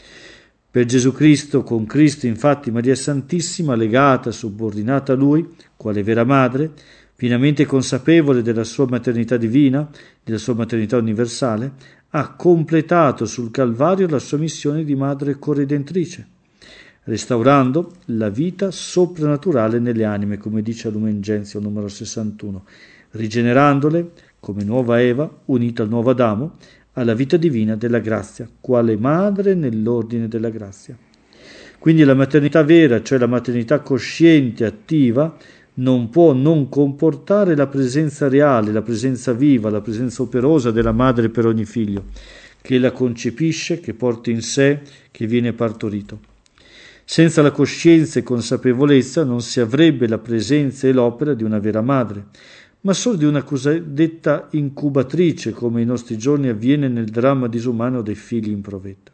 Per Gesù Cristo, con Cristo infatti Maria Santissima, legata, subordinata a Lui, quale vera madre, pienamente consapevole della sua maternità divina, della sua maternità universale, ha completato sul Calvario la sua missione di madre corredentrice, restaurando la vita soprannaturale nelle anime, come dice a Lumen Gentium numero 61, rigenerandole come nuova Eva, unita al nuovo Adamo, alla vita divina della grazia, quale madre nell'ordine della grazia. Quindi la maternità vera, cioè la maternità cosciente, attiva, non può non comportare la presenza reale, la presenza viva, la presenza operosa della madre per ogni figlio, che la concepisce, che porta in sé, che viene partorito. Senza la coscienza e consapevolezza non si avrebbe la presenza e l'opera di una vera madre, ma solo di una cosiddetta incubatrice, come ai nostri giorni avviene nel dramma disumano dei figli in provetta.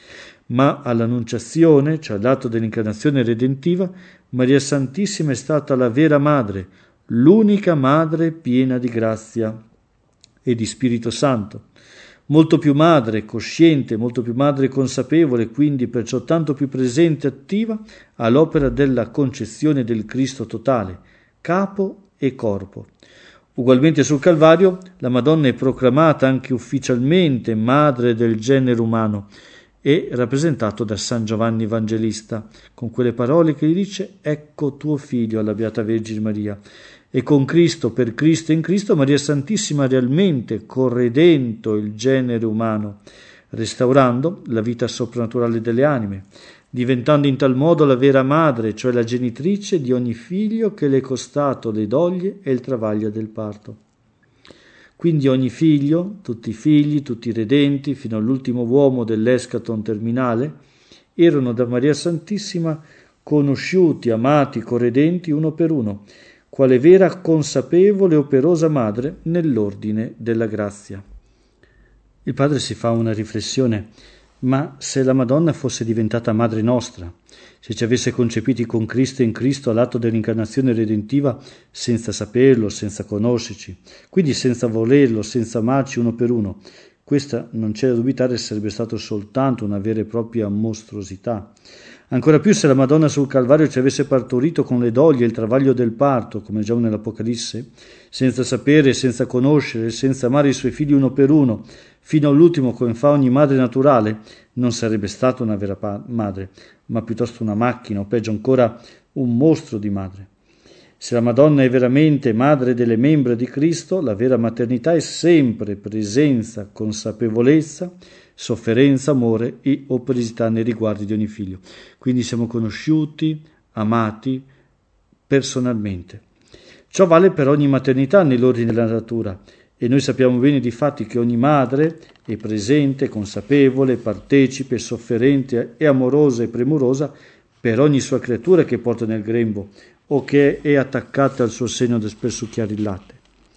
Ma all'annunciazione, cioè all'atto dell'incarnazione redentiva, Maria Santissima è stata la vera madre, l'unica madre piena di grazia e di Spirito Santo, molto più madre cosciente, molto più madre consapevole, quindi perciò tanto più presente e attiva all'opera della concezione del Cristo totale, capo e corpo. Ugualmente sul Calvario la Madonna è proclamata anche ufficialmente madre del genere umano e rappresentato da San Giovanni Evangelista, con quelle parole che gli dice: «Ecco tuo figlio», alla Beata Vergine Maria. E con Cristo, per Cristo e in Cristo, Maria Santissima ha realmente corredento il genere umano, restaurando la vita soprannaturale delle anime, diventando in tal modo la vera madre, cioè la genitrice di ogni figlio che le è costato le doglie e il travaglio del parto. Quindi ogni figlio, tutti i figli, tutti i redenti, fino all'ultimo uomo dell'eschaton terminale, erano da Maria Santissima conosciuti, amati, corredenti uno per uno, quale vera, consapevole e operosa madre nell'ordine della grazia. Il padre si fa una riflessione: ma se la Madonna fosse diventata madre nostra, se ci avesse concepiti con Cristo e in Cristo all'atto dell'incarnazione redentiva senza saperlo, senza conoscerci, quindi senza volerlo, senza amarci uno per uno, questa non c'è da dubitare sarebbe stato soltanto una vera e propria mostruosità. Ancora più se la Madonna sul Calvario ci avesse partorito con le doglie il travaglio del parto, come leggiamo nell'Apocalisse, senza sapere, senza conoscere, senza amare i suoi figli uno per uno, fino all'ultimo come fa ogni madre naturale, non sarebbe stata una vera madre, ma piuttosto una macchina, o peggio ancora un mostro di madre. Se la Madonna è veramente madre delle membra di Cristo, la vera maternità è sempre presenza, consapevolezza, sofferenza, amore e operosità nei riguardi di ogni figlio. Quindi siamo conosciuti, amati personalmente. Ciò vale per ogni maternità nell'ordine della natura e noi sappiamo bene di fatti che ogni madre è presente, consapevole, partecipe, sofferente e amorosa e premurosa per ogni sua creatura che porta nel grembo o che è attaccata al suo seno per succhiare il latte.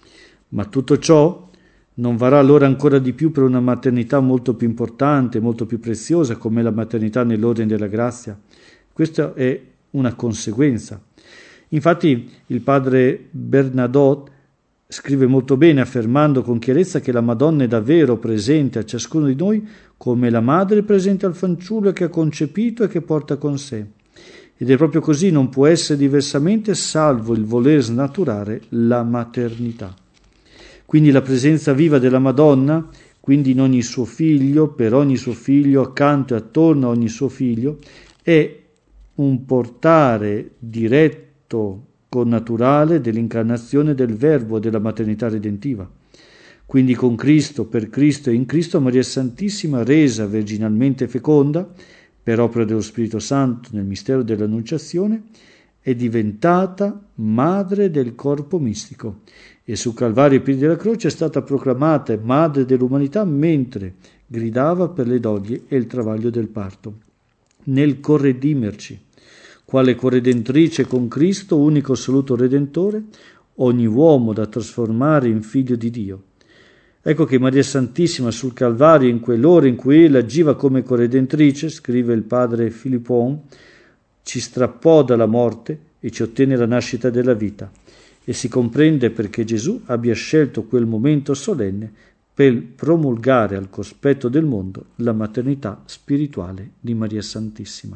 Ma tutto ciò non varrà allora ancora di più per una maternità molto più importante, molto più preziosa come la maternità nell'ordine della grazia. Questa è una conseguenza. Infatti il padre Bernadotte scrive molto bene affermando con chiarezza che la Madonna è davvero presente a ciascuno di noi come la madre è presente al fanciullo che ha concepito e che porta con sé. Ed è proprio così, non può essere diversamente salvo il voler snaturare la maternità. Quindi la presenza viva della Madonna, quindi in ogni suo figlio, per ogni suo figlio, accanto e attorno a ogni suo figlio, è un portare diretto, connaturale dell'incarnazione del Verbo della maternità redentiva. Quindi con Cristo, per Cristo e in Cristo, Maria Santissima, resa virginalmente feconda, per opera dello Spirito Santo nel mistero dell'Annunciazione, è diventata madre del corpo mistico e sul Calvario ai piedi della croce è stata proclamata madre dell'umanità mentre gridava per le doglie e il travaglio del parto. Nel corredimerci, quale corredentrice con Cristo, unico assoluto Redentore, ogni uomo da trasformare in figlio di Dio. Ecco che Maria Santissima sul Calvario, in quell'ora in cui ella agiva come corredentrice, scrive il padre Philippon, ci strappò dalla morte e ci ottenne la nascita della vita. E si comprende perché Gesù abbia scelto quel momento solenne per promulgare al cospetto del mondo la maternità spirituale di Maria Santissima.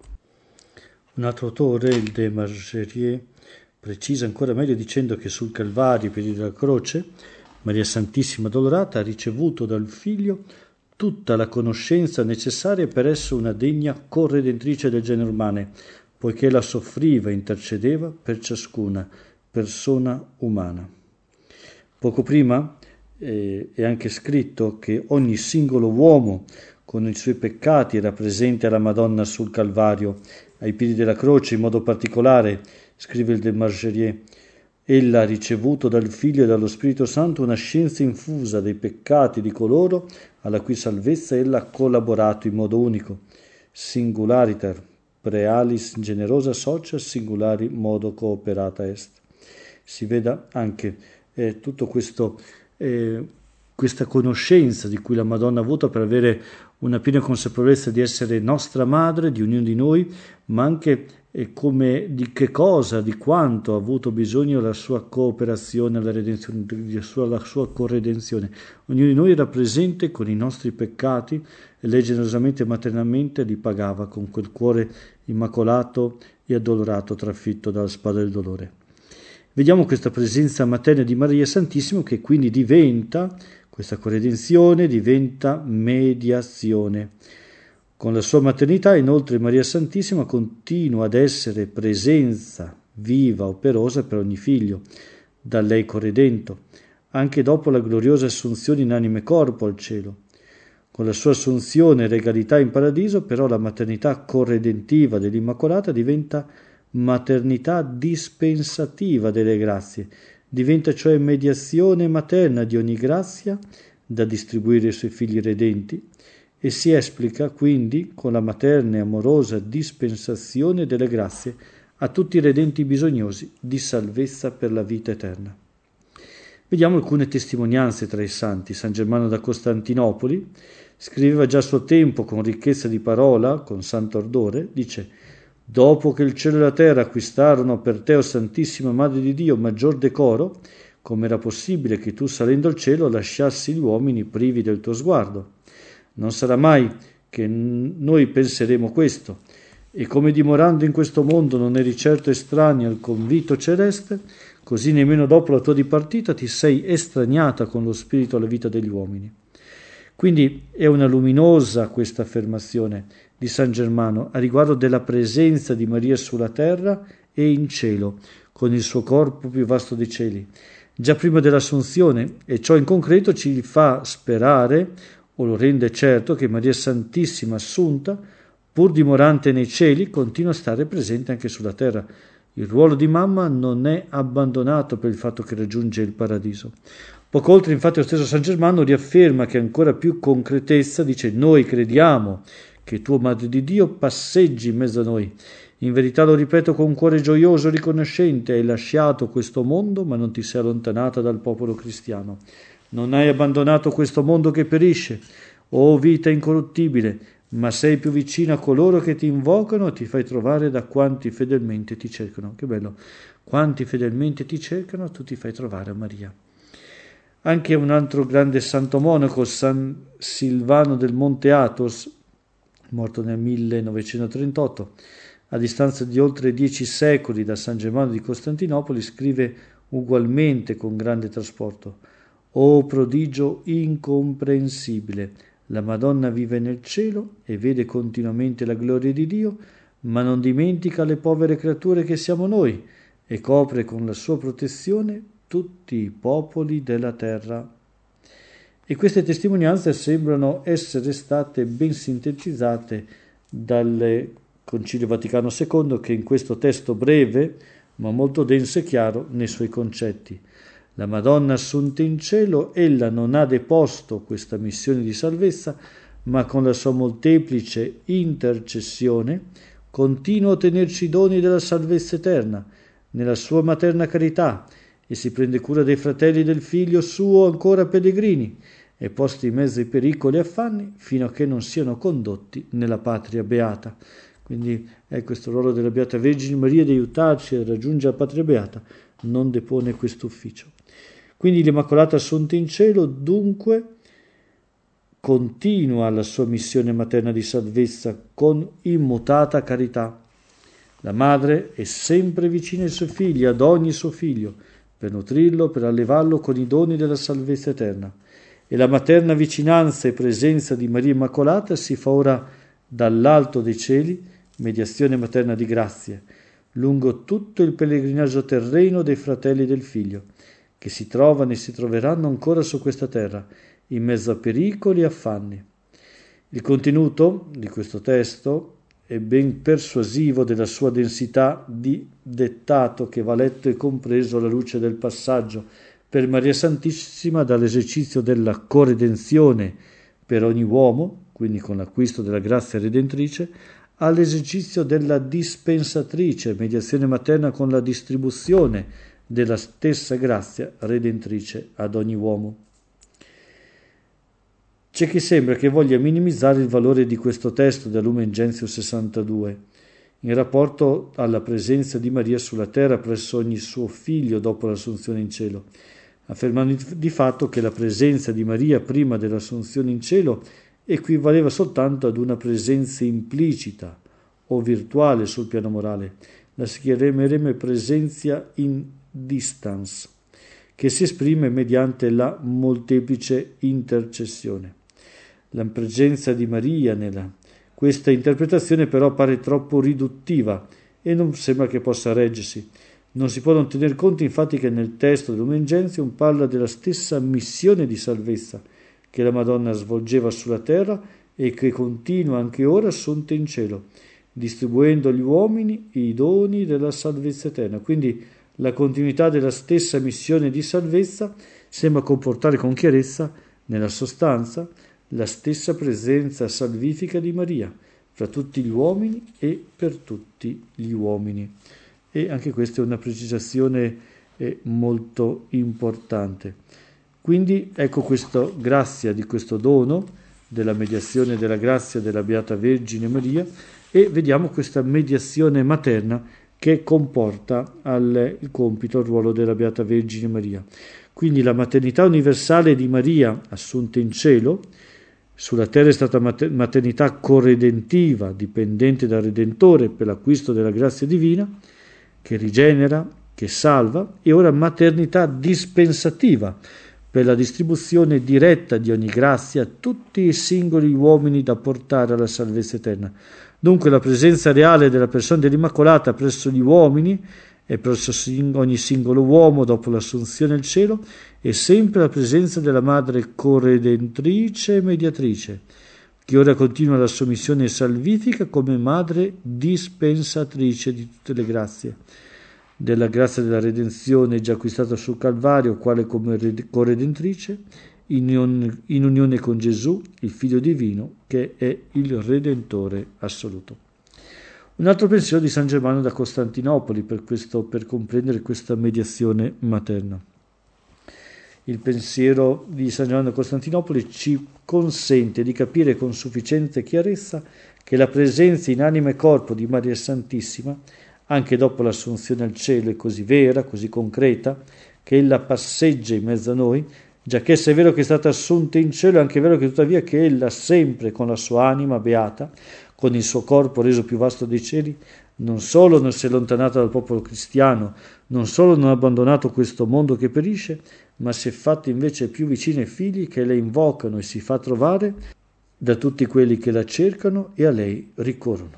Un altro autore, il de Margerier, precisa ancora meglio dicendo che sul Calvario, ai piedi della croce, Maria Santissima Addolorata ha ricevuto dal Figlio tutta la conoscenza necessaria per essere una degna corredentrice del genere umano, poiché la soffriva e intercedeva per ciascuna persona umana. Poco prima è anche scritto che ogni singolo uomo con i suoi peccati era presente alla Madonna sul Calvario, ai piedi della croce in modo particolare, scrive il de Margerier. Ella ha ricevuto dal Figlio e dallo Spirito Santo una scienza infusa dei peccati di coloro alla cui salvezza ella ha collaborato in modo unico. Singulariter prealis generosa socia singulari modo cooperata est. Si veda anche tutto questo, questa conoscenza di cui la Madonna ha avuto per avere una piena consapevolezza di essere nostra madre, di ognuno di noi, ma anche come di che cosa, di quanto ha avuto bisogno la sua cooperazione alla redenzione, la sua corredenzione. Ognuno di noi era presente con i nostri peccati e lei generosamente e maternalmente li pagava con quel cuore immacolato e addolorato trafitto dalla spada del dolore. Vediamo questa presenza materna di Maria Santissima che quindi diventa, questa corredenzione diventa mediazione. Con la sua maternità, inoltre, Maria Santissima continua ad essere presenza viva, operosa per ogni figlio, da lei corredento, anche dopo la gloriosa assunzione in anima e corpo al cielo. Con la sua assunzione e regalità in paradiso, però, la maternità corredentiva dell'Immacolata diventa maternità dispensativa delle grazie, diventa cioè mediazione materna di ogni grazia da distribuire ai suoi figli redenti, e si esplica quindi con la materna e amorosa dispensazione delle grazie a tutti i redenti bisognosi di salvezza per la vita eterna. Vediamo alcune testimonianze tra i santi. San Germano da Costantinopoli scriveva già a suo tempo con ricchezza di parola, con santo ardore, dice: «Dopo che il cielo e la terra acquistarono per te, o Santissima Madre di Dio, maggior decoro, come era possibile che tu, salendo al cielo, lasciassi gli uomini privi del tuo sguardo? Non sarà mai che noi penseremo questo, E come dimorando in questo mondo non eri certo estranea al convito celeste, così nemmeno dopo la tua dipartita ti sei estraniata con lo spirito alla vita degli uomini. Quindi è una luminosa questa affermazione di San Germano a riguardo della presenza di Maria sulla terra e in cielo, con il suo corpo più vasto dei cieli, già prima dell'Assunzione, e ciò in concreto ci fa sperare, o lo rende certo, che Maria Santissima Assunta, pur dimorante nei cieli, continua a stare presente anche sulla terra. Il ruolo di mamma non è abbandonato per il fatto che raggiunge il paradiso. Poco oltre, infatti, lo stesso San Germano riafferma che ancora più concretezza, dice: noi crediamo che tu, Madre di Dio, passeggi in mezzo a noi. In verità lo ripeto con cuore gioioso e riconoscente, hai lasciato questo mondo, ma non ti sei allontanata dal popolo cristiano. Non hai abbandonato questo mondo che perisce, o vita incorruttibile, ma sei più vicina a coloro che ti invocano e ti fai trovare da quanti fedelmente ti cercano. Che bello! Quanti fedelmente ti cercano, tu ti fai trovare a Maria. Anche un altro grande santo monaco, San Silvano del Monte Athos, morto nel 1938, a distanza di oltre 10 secoli da San Germano di Costantinopoli, scrive ugualmente con grande trasporto: «O prodigio incomprensibile! La Madonna vive nel cielo e vede continuamente la gloria di Dio, ma non dimentica le povere creature che siamo noi e copre con la sua protezione tutti i popoli della terra». E queste testimonianze sembrano essere state ben sintetizzate dal Concilio Vaticano II, che in questo testo breve, ma molto denso e chiaro nei suoi concetti: la Madonna assunta in cielo, ella non ha deposto questa missione di salvezza, ma con la sua molteplice intercessione continua a ottenerci i doni della salvezza eterna, nella sua materna carità, e si prende cura dei fratelli del Figlio suo ancora pellegrini, e posti in mezzo ai pericoli e affanni, fino a che non siano condotti nella patria beata. Quindi è questo ruolo della Beata Vergine Maria di aiutarci a raggiungere la patria beata, non depone questo ufficio. Quindi l'Immacolata Assunta in cielo dunque continua la sua missione materna di salvezza con immutata carità. La madre è sempre vicina ai suoi figli, ad ogni suo figlio, per nutrirlo, per allevarlo con i doni della salvezza eterna. E la materna vicinanza e presenza di Maria Immacolata si fa ora dall'alto dei cieli mediazione materna di grazie, lungo tutto il pellegrinaggio terreno dei fratelli del Figlio, che si trovano e si troveranno ancora su questa terra, in mezzo a pericoli e affanni. Il contenuto di questo testo è ben persuasivo della sua densità di dettato, che va letto e compreso alla luce del passaggio per Maria Santissima dall'esercizio della corredenzione per ogni uomo, quindi con l'acquisto della grazia redentrice, all'esercizio della dispensatrice, mediazione materna con la distribuzione della stessa grazia redentrice ad ogni uomo. C'è chi sembra che voglia minimizzare il valore di questo testo da Lumen Gentium 62 in rapporto alla presenza di Maria sulla terra presso ogni suo figlio dopo l'assunzione in cielo, affermando di fatto che la presenza di Maria prima dell'assunzione in cielo equivaleva soltanto ad una presenza implicita o virtuale sul piano morale, la si chiamerebbe presenza in distance, che si esprime mediante la molteplice intercessione. La presenza di Maria questa interpretazione però pare troppo riduttiva e non sembra che possa reggersi. Non si può non tener conto infatti che nel testo del Lumen Gentium parla della stessa missione di salvezza che la Madonna svolgeva sulla terra e che continua anche ora assunta in cielo, distribuendo agli uomini i doni della salvezza eterna. Quindi la continuità della stessa missione di salvezza sembra comportare con chiarezza, nella sostanza, la stessa presenza salvifica di Maria fra tutti gli uomini e per tutti gli uomini. E anche questa è una precisazione molto importante. Quindi ecco questa grazia di questo dono della mediazione della grazia della Beata Vergine Maria, e vediamo questa mediazione materna che comporta il compito, il ruolo della Beata Vergine Maria. Quindi la maternità universale di Maria assunta in cielo Sulla terra è stata maternità corredentiva, dipendente dal Redentore per l'acquisto della grazia divina, che rigenera, che salva, e ora maternità dispensativa, per la distribuzione diretta di ogni grazia a tutti i singoli uomini da portare alla salvezza eterna. Dunque la presenza reale della persona dell'Immacolata presso gli uomini e presso ogni singolo uomo dopo l'assunzione al cielo è sempre la presenza della Madre corredentrice e mediatrice, che ora continua la sua missione salvifica come Madre dispensatrice di tutte le grazie, della grazia della redenzione già acquistata sul Calvario, quale come corredentrice, in unione con Gesù, il Figlio Divino, che è il Redentore assoluto. Un altro pensiero di San Germano da Costantinopoli per comprendere questa mediazione materna. Il pensiero di San Germano da Costantinopoli ci consente di capire con sufficiente chiarezza che la presenza in anima e corpo di Maria Santissima, anche dopo l'assunzione al cielo, è così vera, così concreta, che ella passeggia in mezzo a noi, giacché se è vero che è stata assunta in cielo, è anche vero che tuttavia che ella sempre con la sua anima beata, con il suo corpo reso più vasto dei cieli, non solo non si è allontanata dal popolo cristiano, non solo non ha abbandonato questo mondo che perisce, ma si è fatta invece più vicina ai figli che le invocano e si fa trovare da tutti quelli che la cercano e a lei ricorrono.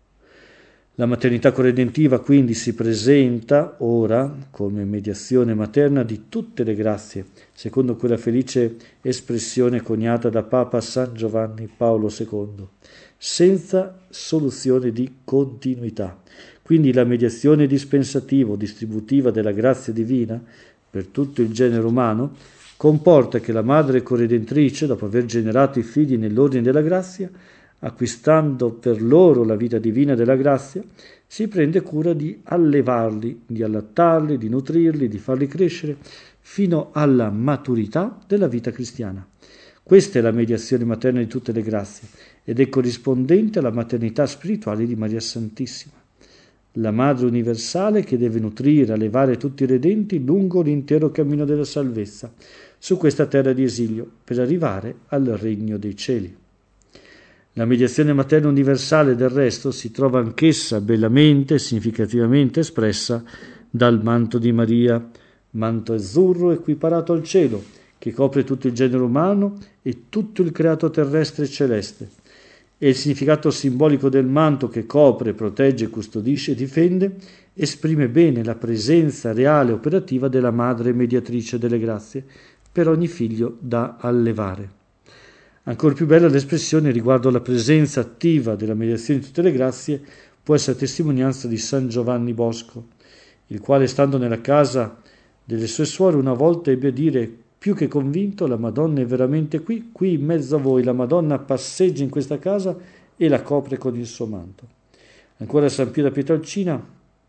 La maternità corredentiva quindi si presenta ora come mediazione materna di tutte le grazie, secondo quella felice espressione coniata da Papa San Giovanni Paolo II, senza soluzione di continuità. Quindi la mediazione dispensativa o distributiva della grazia divina per tutto il genere umano comporta che la Madre corredentrice, dopo aver generato i figli nell'ordine della grazia, acquistando per loro la vita divina della grazia, si prende cura di allevarli, di allattarli, di nutrirli, di farli crescere fino alla maturità della vita cristiana. Questa è la mediazione materna di tutte le grazie ed è corrispondente alla maternità spirituale di Maria Santissima, la Madre universale che deve nutrire, allevare tutti i redenti lungo l'intero cammino della salvezza su questa terra di esilio per arrivare al regno dei cieli. La mediazione materna universale, del resto, si trova anch'essa bellamente e significativamente espressa dal manto di Maria, manto azzurro equiparato al cielo, che copre tutto il genere umano e tutto il creato terrestre e celeste. E il significato simbolico del manto che copre, protegge, custodisce e difende esprime bene la presenza reale e operativa della Madre mediatrice delle grazie per ogni figlio da allevare. Ancora più bella l'espressione riguardo alla presenza attiva della mediazione di tutte le grazie può essere testimonianza di San Giovanni Bosco, il quale, stando nella casa delle sue suore, una volta ebbe a dire, più che convinto: la Madonna è veramente qui in mezzo a voi, la Madonna passeggia in questa casa e la copre con il suo manto. Ancora San Pio da Pietrelcina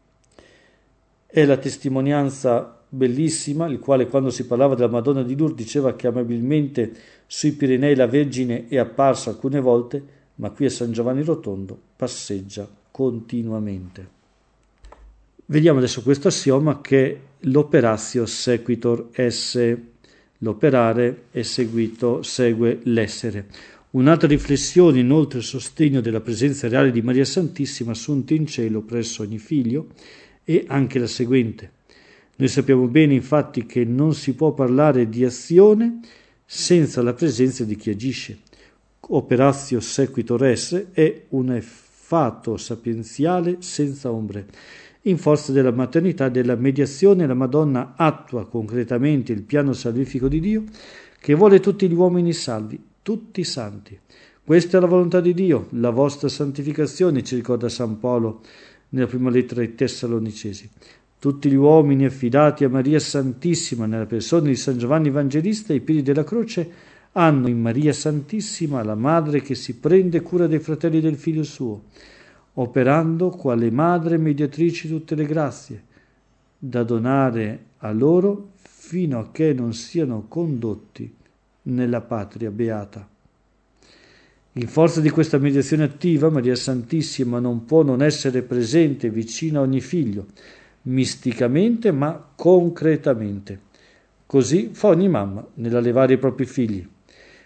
è la testimonianza bellissima, il quale, quando si parlava della Madonna di Lourdes, diceva che amabilmente sui Pirenei la Vergine è apparsa alcune volte, ma qui a San Giovanni Rotondo passeggia continuamente. Vediamo adesso questo assioma che è l'operatio sequitur esse, l'operare è seguito, segue l'essere. Un'altra riflessione, inoltre, a sostegno della presenza reale di Maria Santissima assunta in cielo presso ogni figlio è anche la seguente. Noi sappiamo bene, infatti, che non si può parlare di azione senza la presenza di chi agisce. Operatio sequitur esse è un fatto sapienziale senza ombre. In forza della maternità e della mediazione, la Madonna attua concretamente il piano salvifico di Dio, che vuole tutti gli uomini salvi, tutti santi. Questa è la volontà di Dio, la vostra santificazione, ci ricorda San Paolo nella prima lettera ai Tessalonicesi. Tutti gli uomini affidati a Maria Santissima nella persona di San Giovanni Evangelista ai piedi della croce hanno in Maria Santissima la Madre che si prende cura dei fratelli del Figlio suo, operando quale Madre mediatrice di tutte le grazie, da donare a loro fino a che non siano condotti nella patria beata. In forza di questa mediazione attiva, Maria Santissima non può non essere presente vicino a ogni figlio, misticamente ma concretamente. Così fa ogni mamma nell'allevare i propri figli.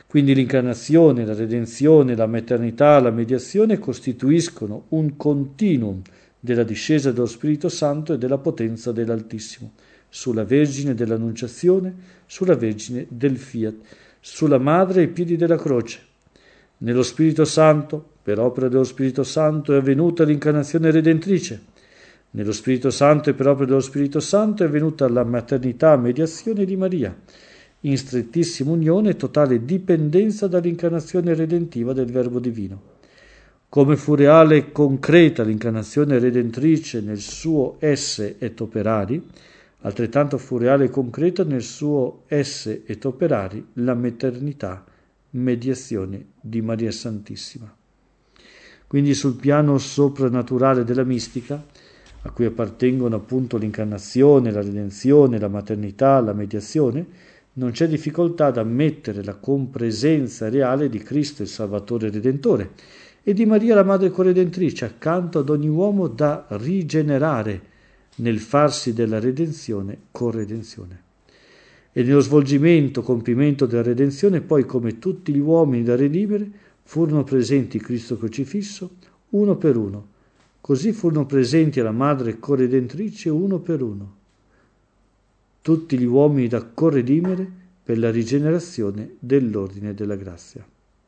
Quindi l'incarnazione, la redenzione, la maternità, la mediazione costituiscono un continuum della discesa dello Spirito Santo e della potenza dell'Altissimo, sulla Vergine dell'Annunciazione, sulla Vergine del Fiat, sulla Madre ai piedi della croce. Nello Spirito Santo, per opera dello Spirito Santo, è avvenuta l'incarnazione redentrice. Nello Spirito Santo e per opera dello Spirito Santo è avvenuta la maternità mediazione di Maria, in strettissima unione e totale dipendenza dall'incarnazione redentiva del Verbo Divino. Come fu reale e concreta l'incarnazione redentrice nel suo esse et operari, altrettanto fu reale e concreta nel suo esse et operari la maternità mediazione di Maria Santissima. Quindi sul piano soprannaturale della mistica, a cui appartengono appunto l'incarnazione, la redenzione, la maternità, la mediazione, non c'è difficoltà ad ammettere la compresenza reale di Cristo il Salvatore Redentore e di Maria la Madre Corredentrice accanto ad ogni uomo da rigenerare nel farsi della redenzione corredenzione. E nello svolgimento, compimento della redenzione, poi come tutti gli uomini da redimere, furono presenti Cristo crocifisso uno per uno. Così furono presenti alla Madre Corredentrice uno per uno. Tutti gli uomini da corredimere per la rigenerazione dell'ordine della grazia.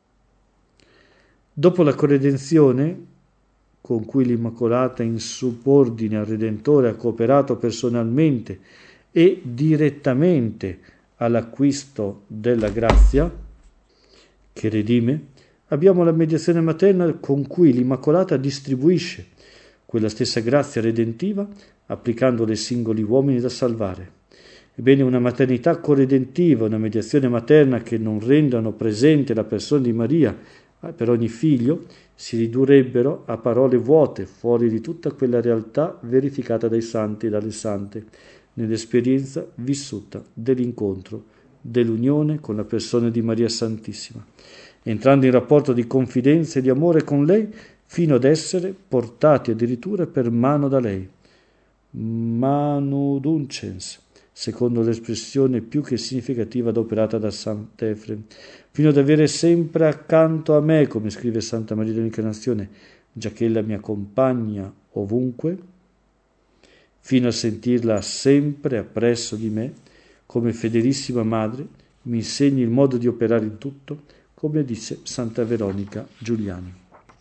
Dopo la corredenzione, con cui l'Immacolata in subordine al Redentore ha cooperato personalmente e direttamente all'acquisto della grazia che redime, abbiamo la mediazione materna con cui l'Immacolata distribuisce quella stessa grazia redentiva applicandole ai singoli uomini da salvare. Ebbene, una maternità corredentiva, una mediazione materna che non rendano presente la persona di Maria per ogni figlio, si ridurrebbero a parole vuote, fuori di tutta quella realtà verificata dai santi e dalle sante, nell'esperienza vissuta dell'incontro, dell'unione con la persona di Maria Santissima, entrando in rapporto di confidenza e di amore con lei, fino ad essere portati addirittura per mano da lei. Manuduncens, secondo l'espressione più che significativa adoperata da Sant'Efrem, fino ad avere sempre accanto a me, come scrive Santa Maria dell'Incarnazione, giacché ella mi accompagna ovunque, fino a sentirla sempre appresso di me, come fedelissima madre, mi insegni il modo di operare in tutto, come dice Santa Veronica Giuliani.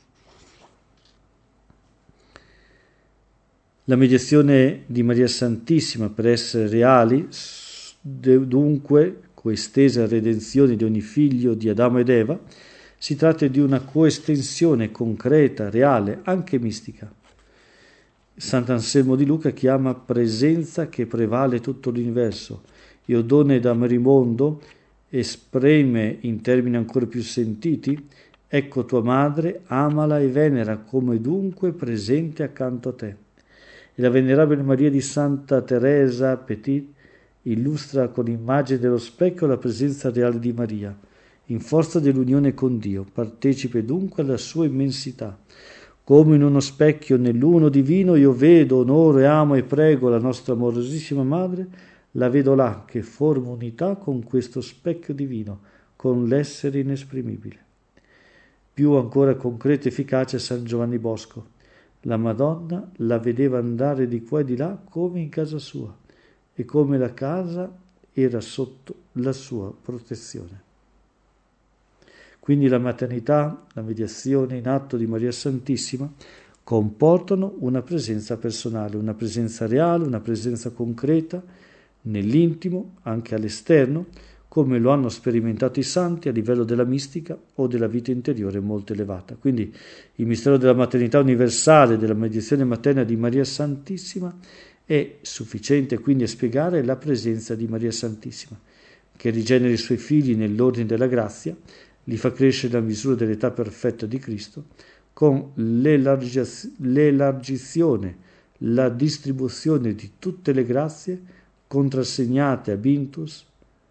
La mediazione di Maria Santissima per essere reali, dunque coestesa redenzione di ogni figlio di Adamo ed Eva, si tratta di una coestensione concreta, reale, anche mistica. Sant'Anselmo di Luca chiama presenza che prevale tutto l'universo. Iodone da Merimondo esprime in termini ancora più sentiti: ecco tua madre, amala e venera come dunque presente accanto a te. E la venerabile Maria di Santa Teresa Petit illustra con immagine dello specchio la presenza reale di Maria, in forza dell'unione con Dio, partecipe dunque alla sua immensità. Come in uno specchio nell'uno divino io vedo, onoro e amo e prego la nostra amorosissima Madre, la vedo là che forma unità con questo specchio divino, con l'essere inesprimibile. Più ancora concreto e efficace San Giovanni Bosco. La Madonna la vedeva andare di qua e di là come in casa sua e come la casa era sotto la sua protezione. Quindi la maternità, la mediazione in atto di Maria Santissima comportano una presenza personale, una presenza reale, una presenza concreta nell'intimo, anche all'esterno, come lo hanno sperimentato i santi a livello della mistica o della vita interiore molto elevata. Quindi il mistero della maternità universale, della mediazione materna di Maria Santissima è sufficiente quindi a spiegare la presenza di Maria Santissima, che rigenera i suoi figli nell'ordine della grazia, li fa crescere nella misura dell'età perfetta di Cristo, con l'elargizione, la distribuzione di tutte le grazie contrassegnate ab intus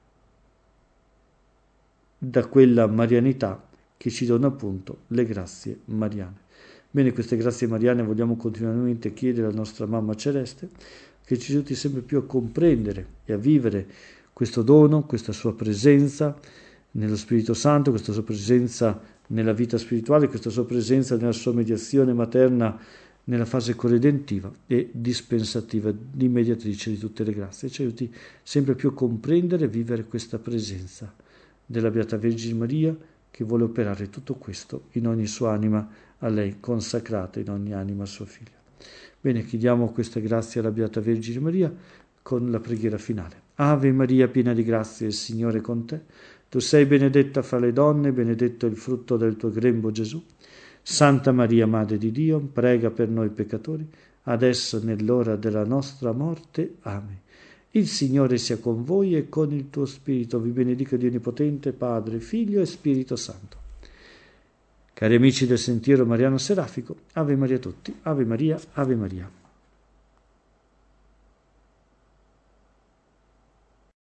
da quella marianità che ci dona appunto le grazie mariane. Bene, queste grazie mariane vogliamo continuamente chiedere alla nostra Mamma Celeste, che ci aiuti sempre più a comprendere e a vivere questo dono, questa sua presenza nello Spirito Santo, questa sua presenza nella vita spirituale, questa sua presenza nella sua mediazione materna nella fase corredentiva e dispensativa, mediatrice di tutte le grazie. Ci aiuti sempre più a comprendere e vivere questa presenza della Beata Vergine Maria, che vuole operare tutto questo in ogni sua anima a lei consacrata, in ogni anima a sua figlia. Bene, chiediamo questa grazia alla Beata Vergine Maria con la preghiera finale. Ave Maria, piena di grazia, il Signore è con te. Tu sei benedetta fra le donne, benedetto è il frutto del tuo grembo Gesù. Santa Maria, Madre di Dio, prega per noi peccatori, adesso nell'ora della nostra morte. Amen. Il Signore sia con voi e con il tuo spirito. Vi benedica Dio Onnipotente, Padre, Figlio e Spirito Santo. Cari amici del Sentiero Mariano Serafico, Ave Maria a tutti, Ave Maria, Ave Maria.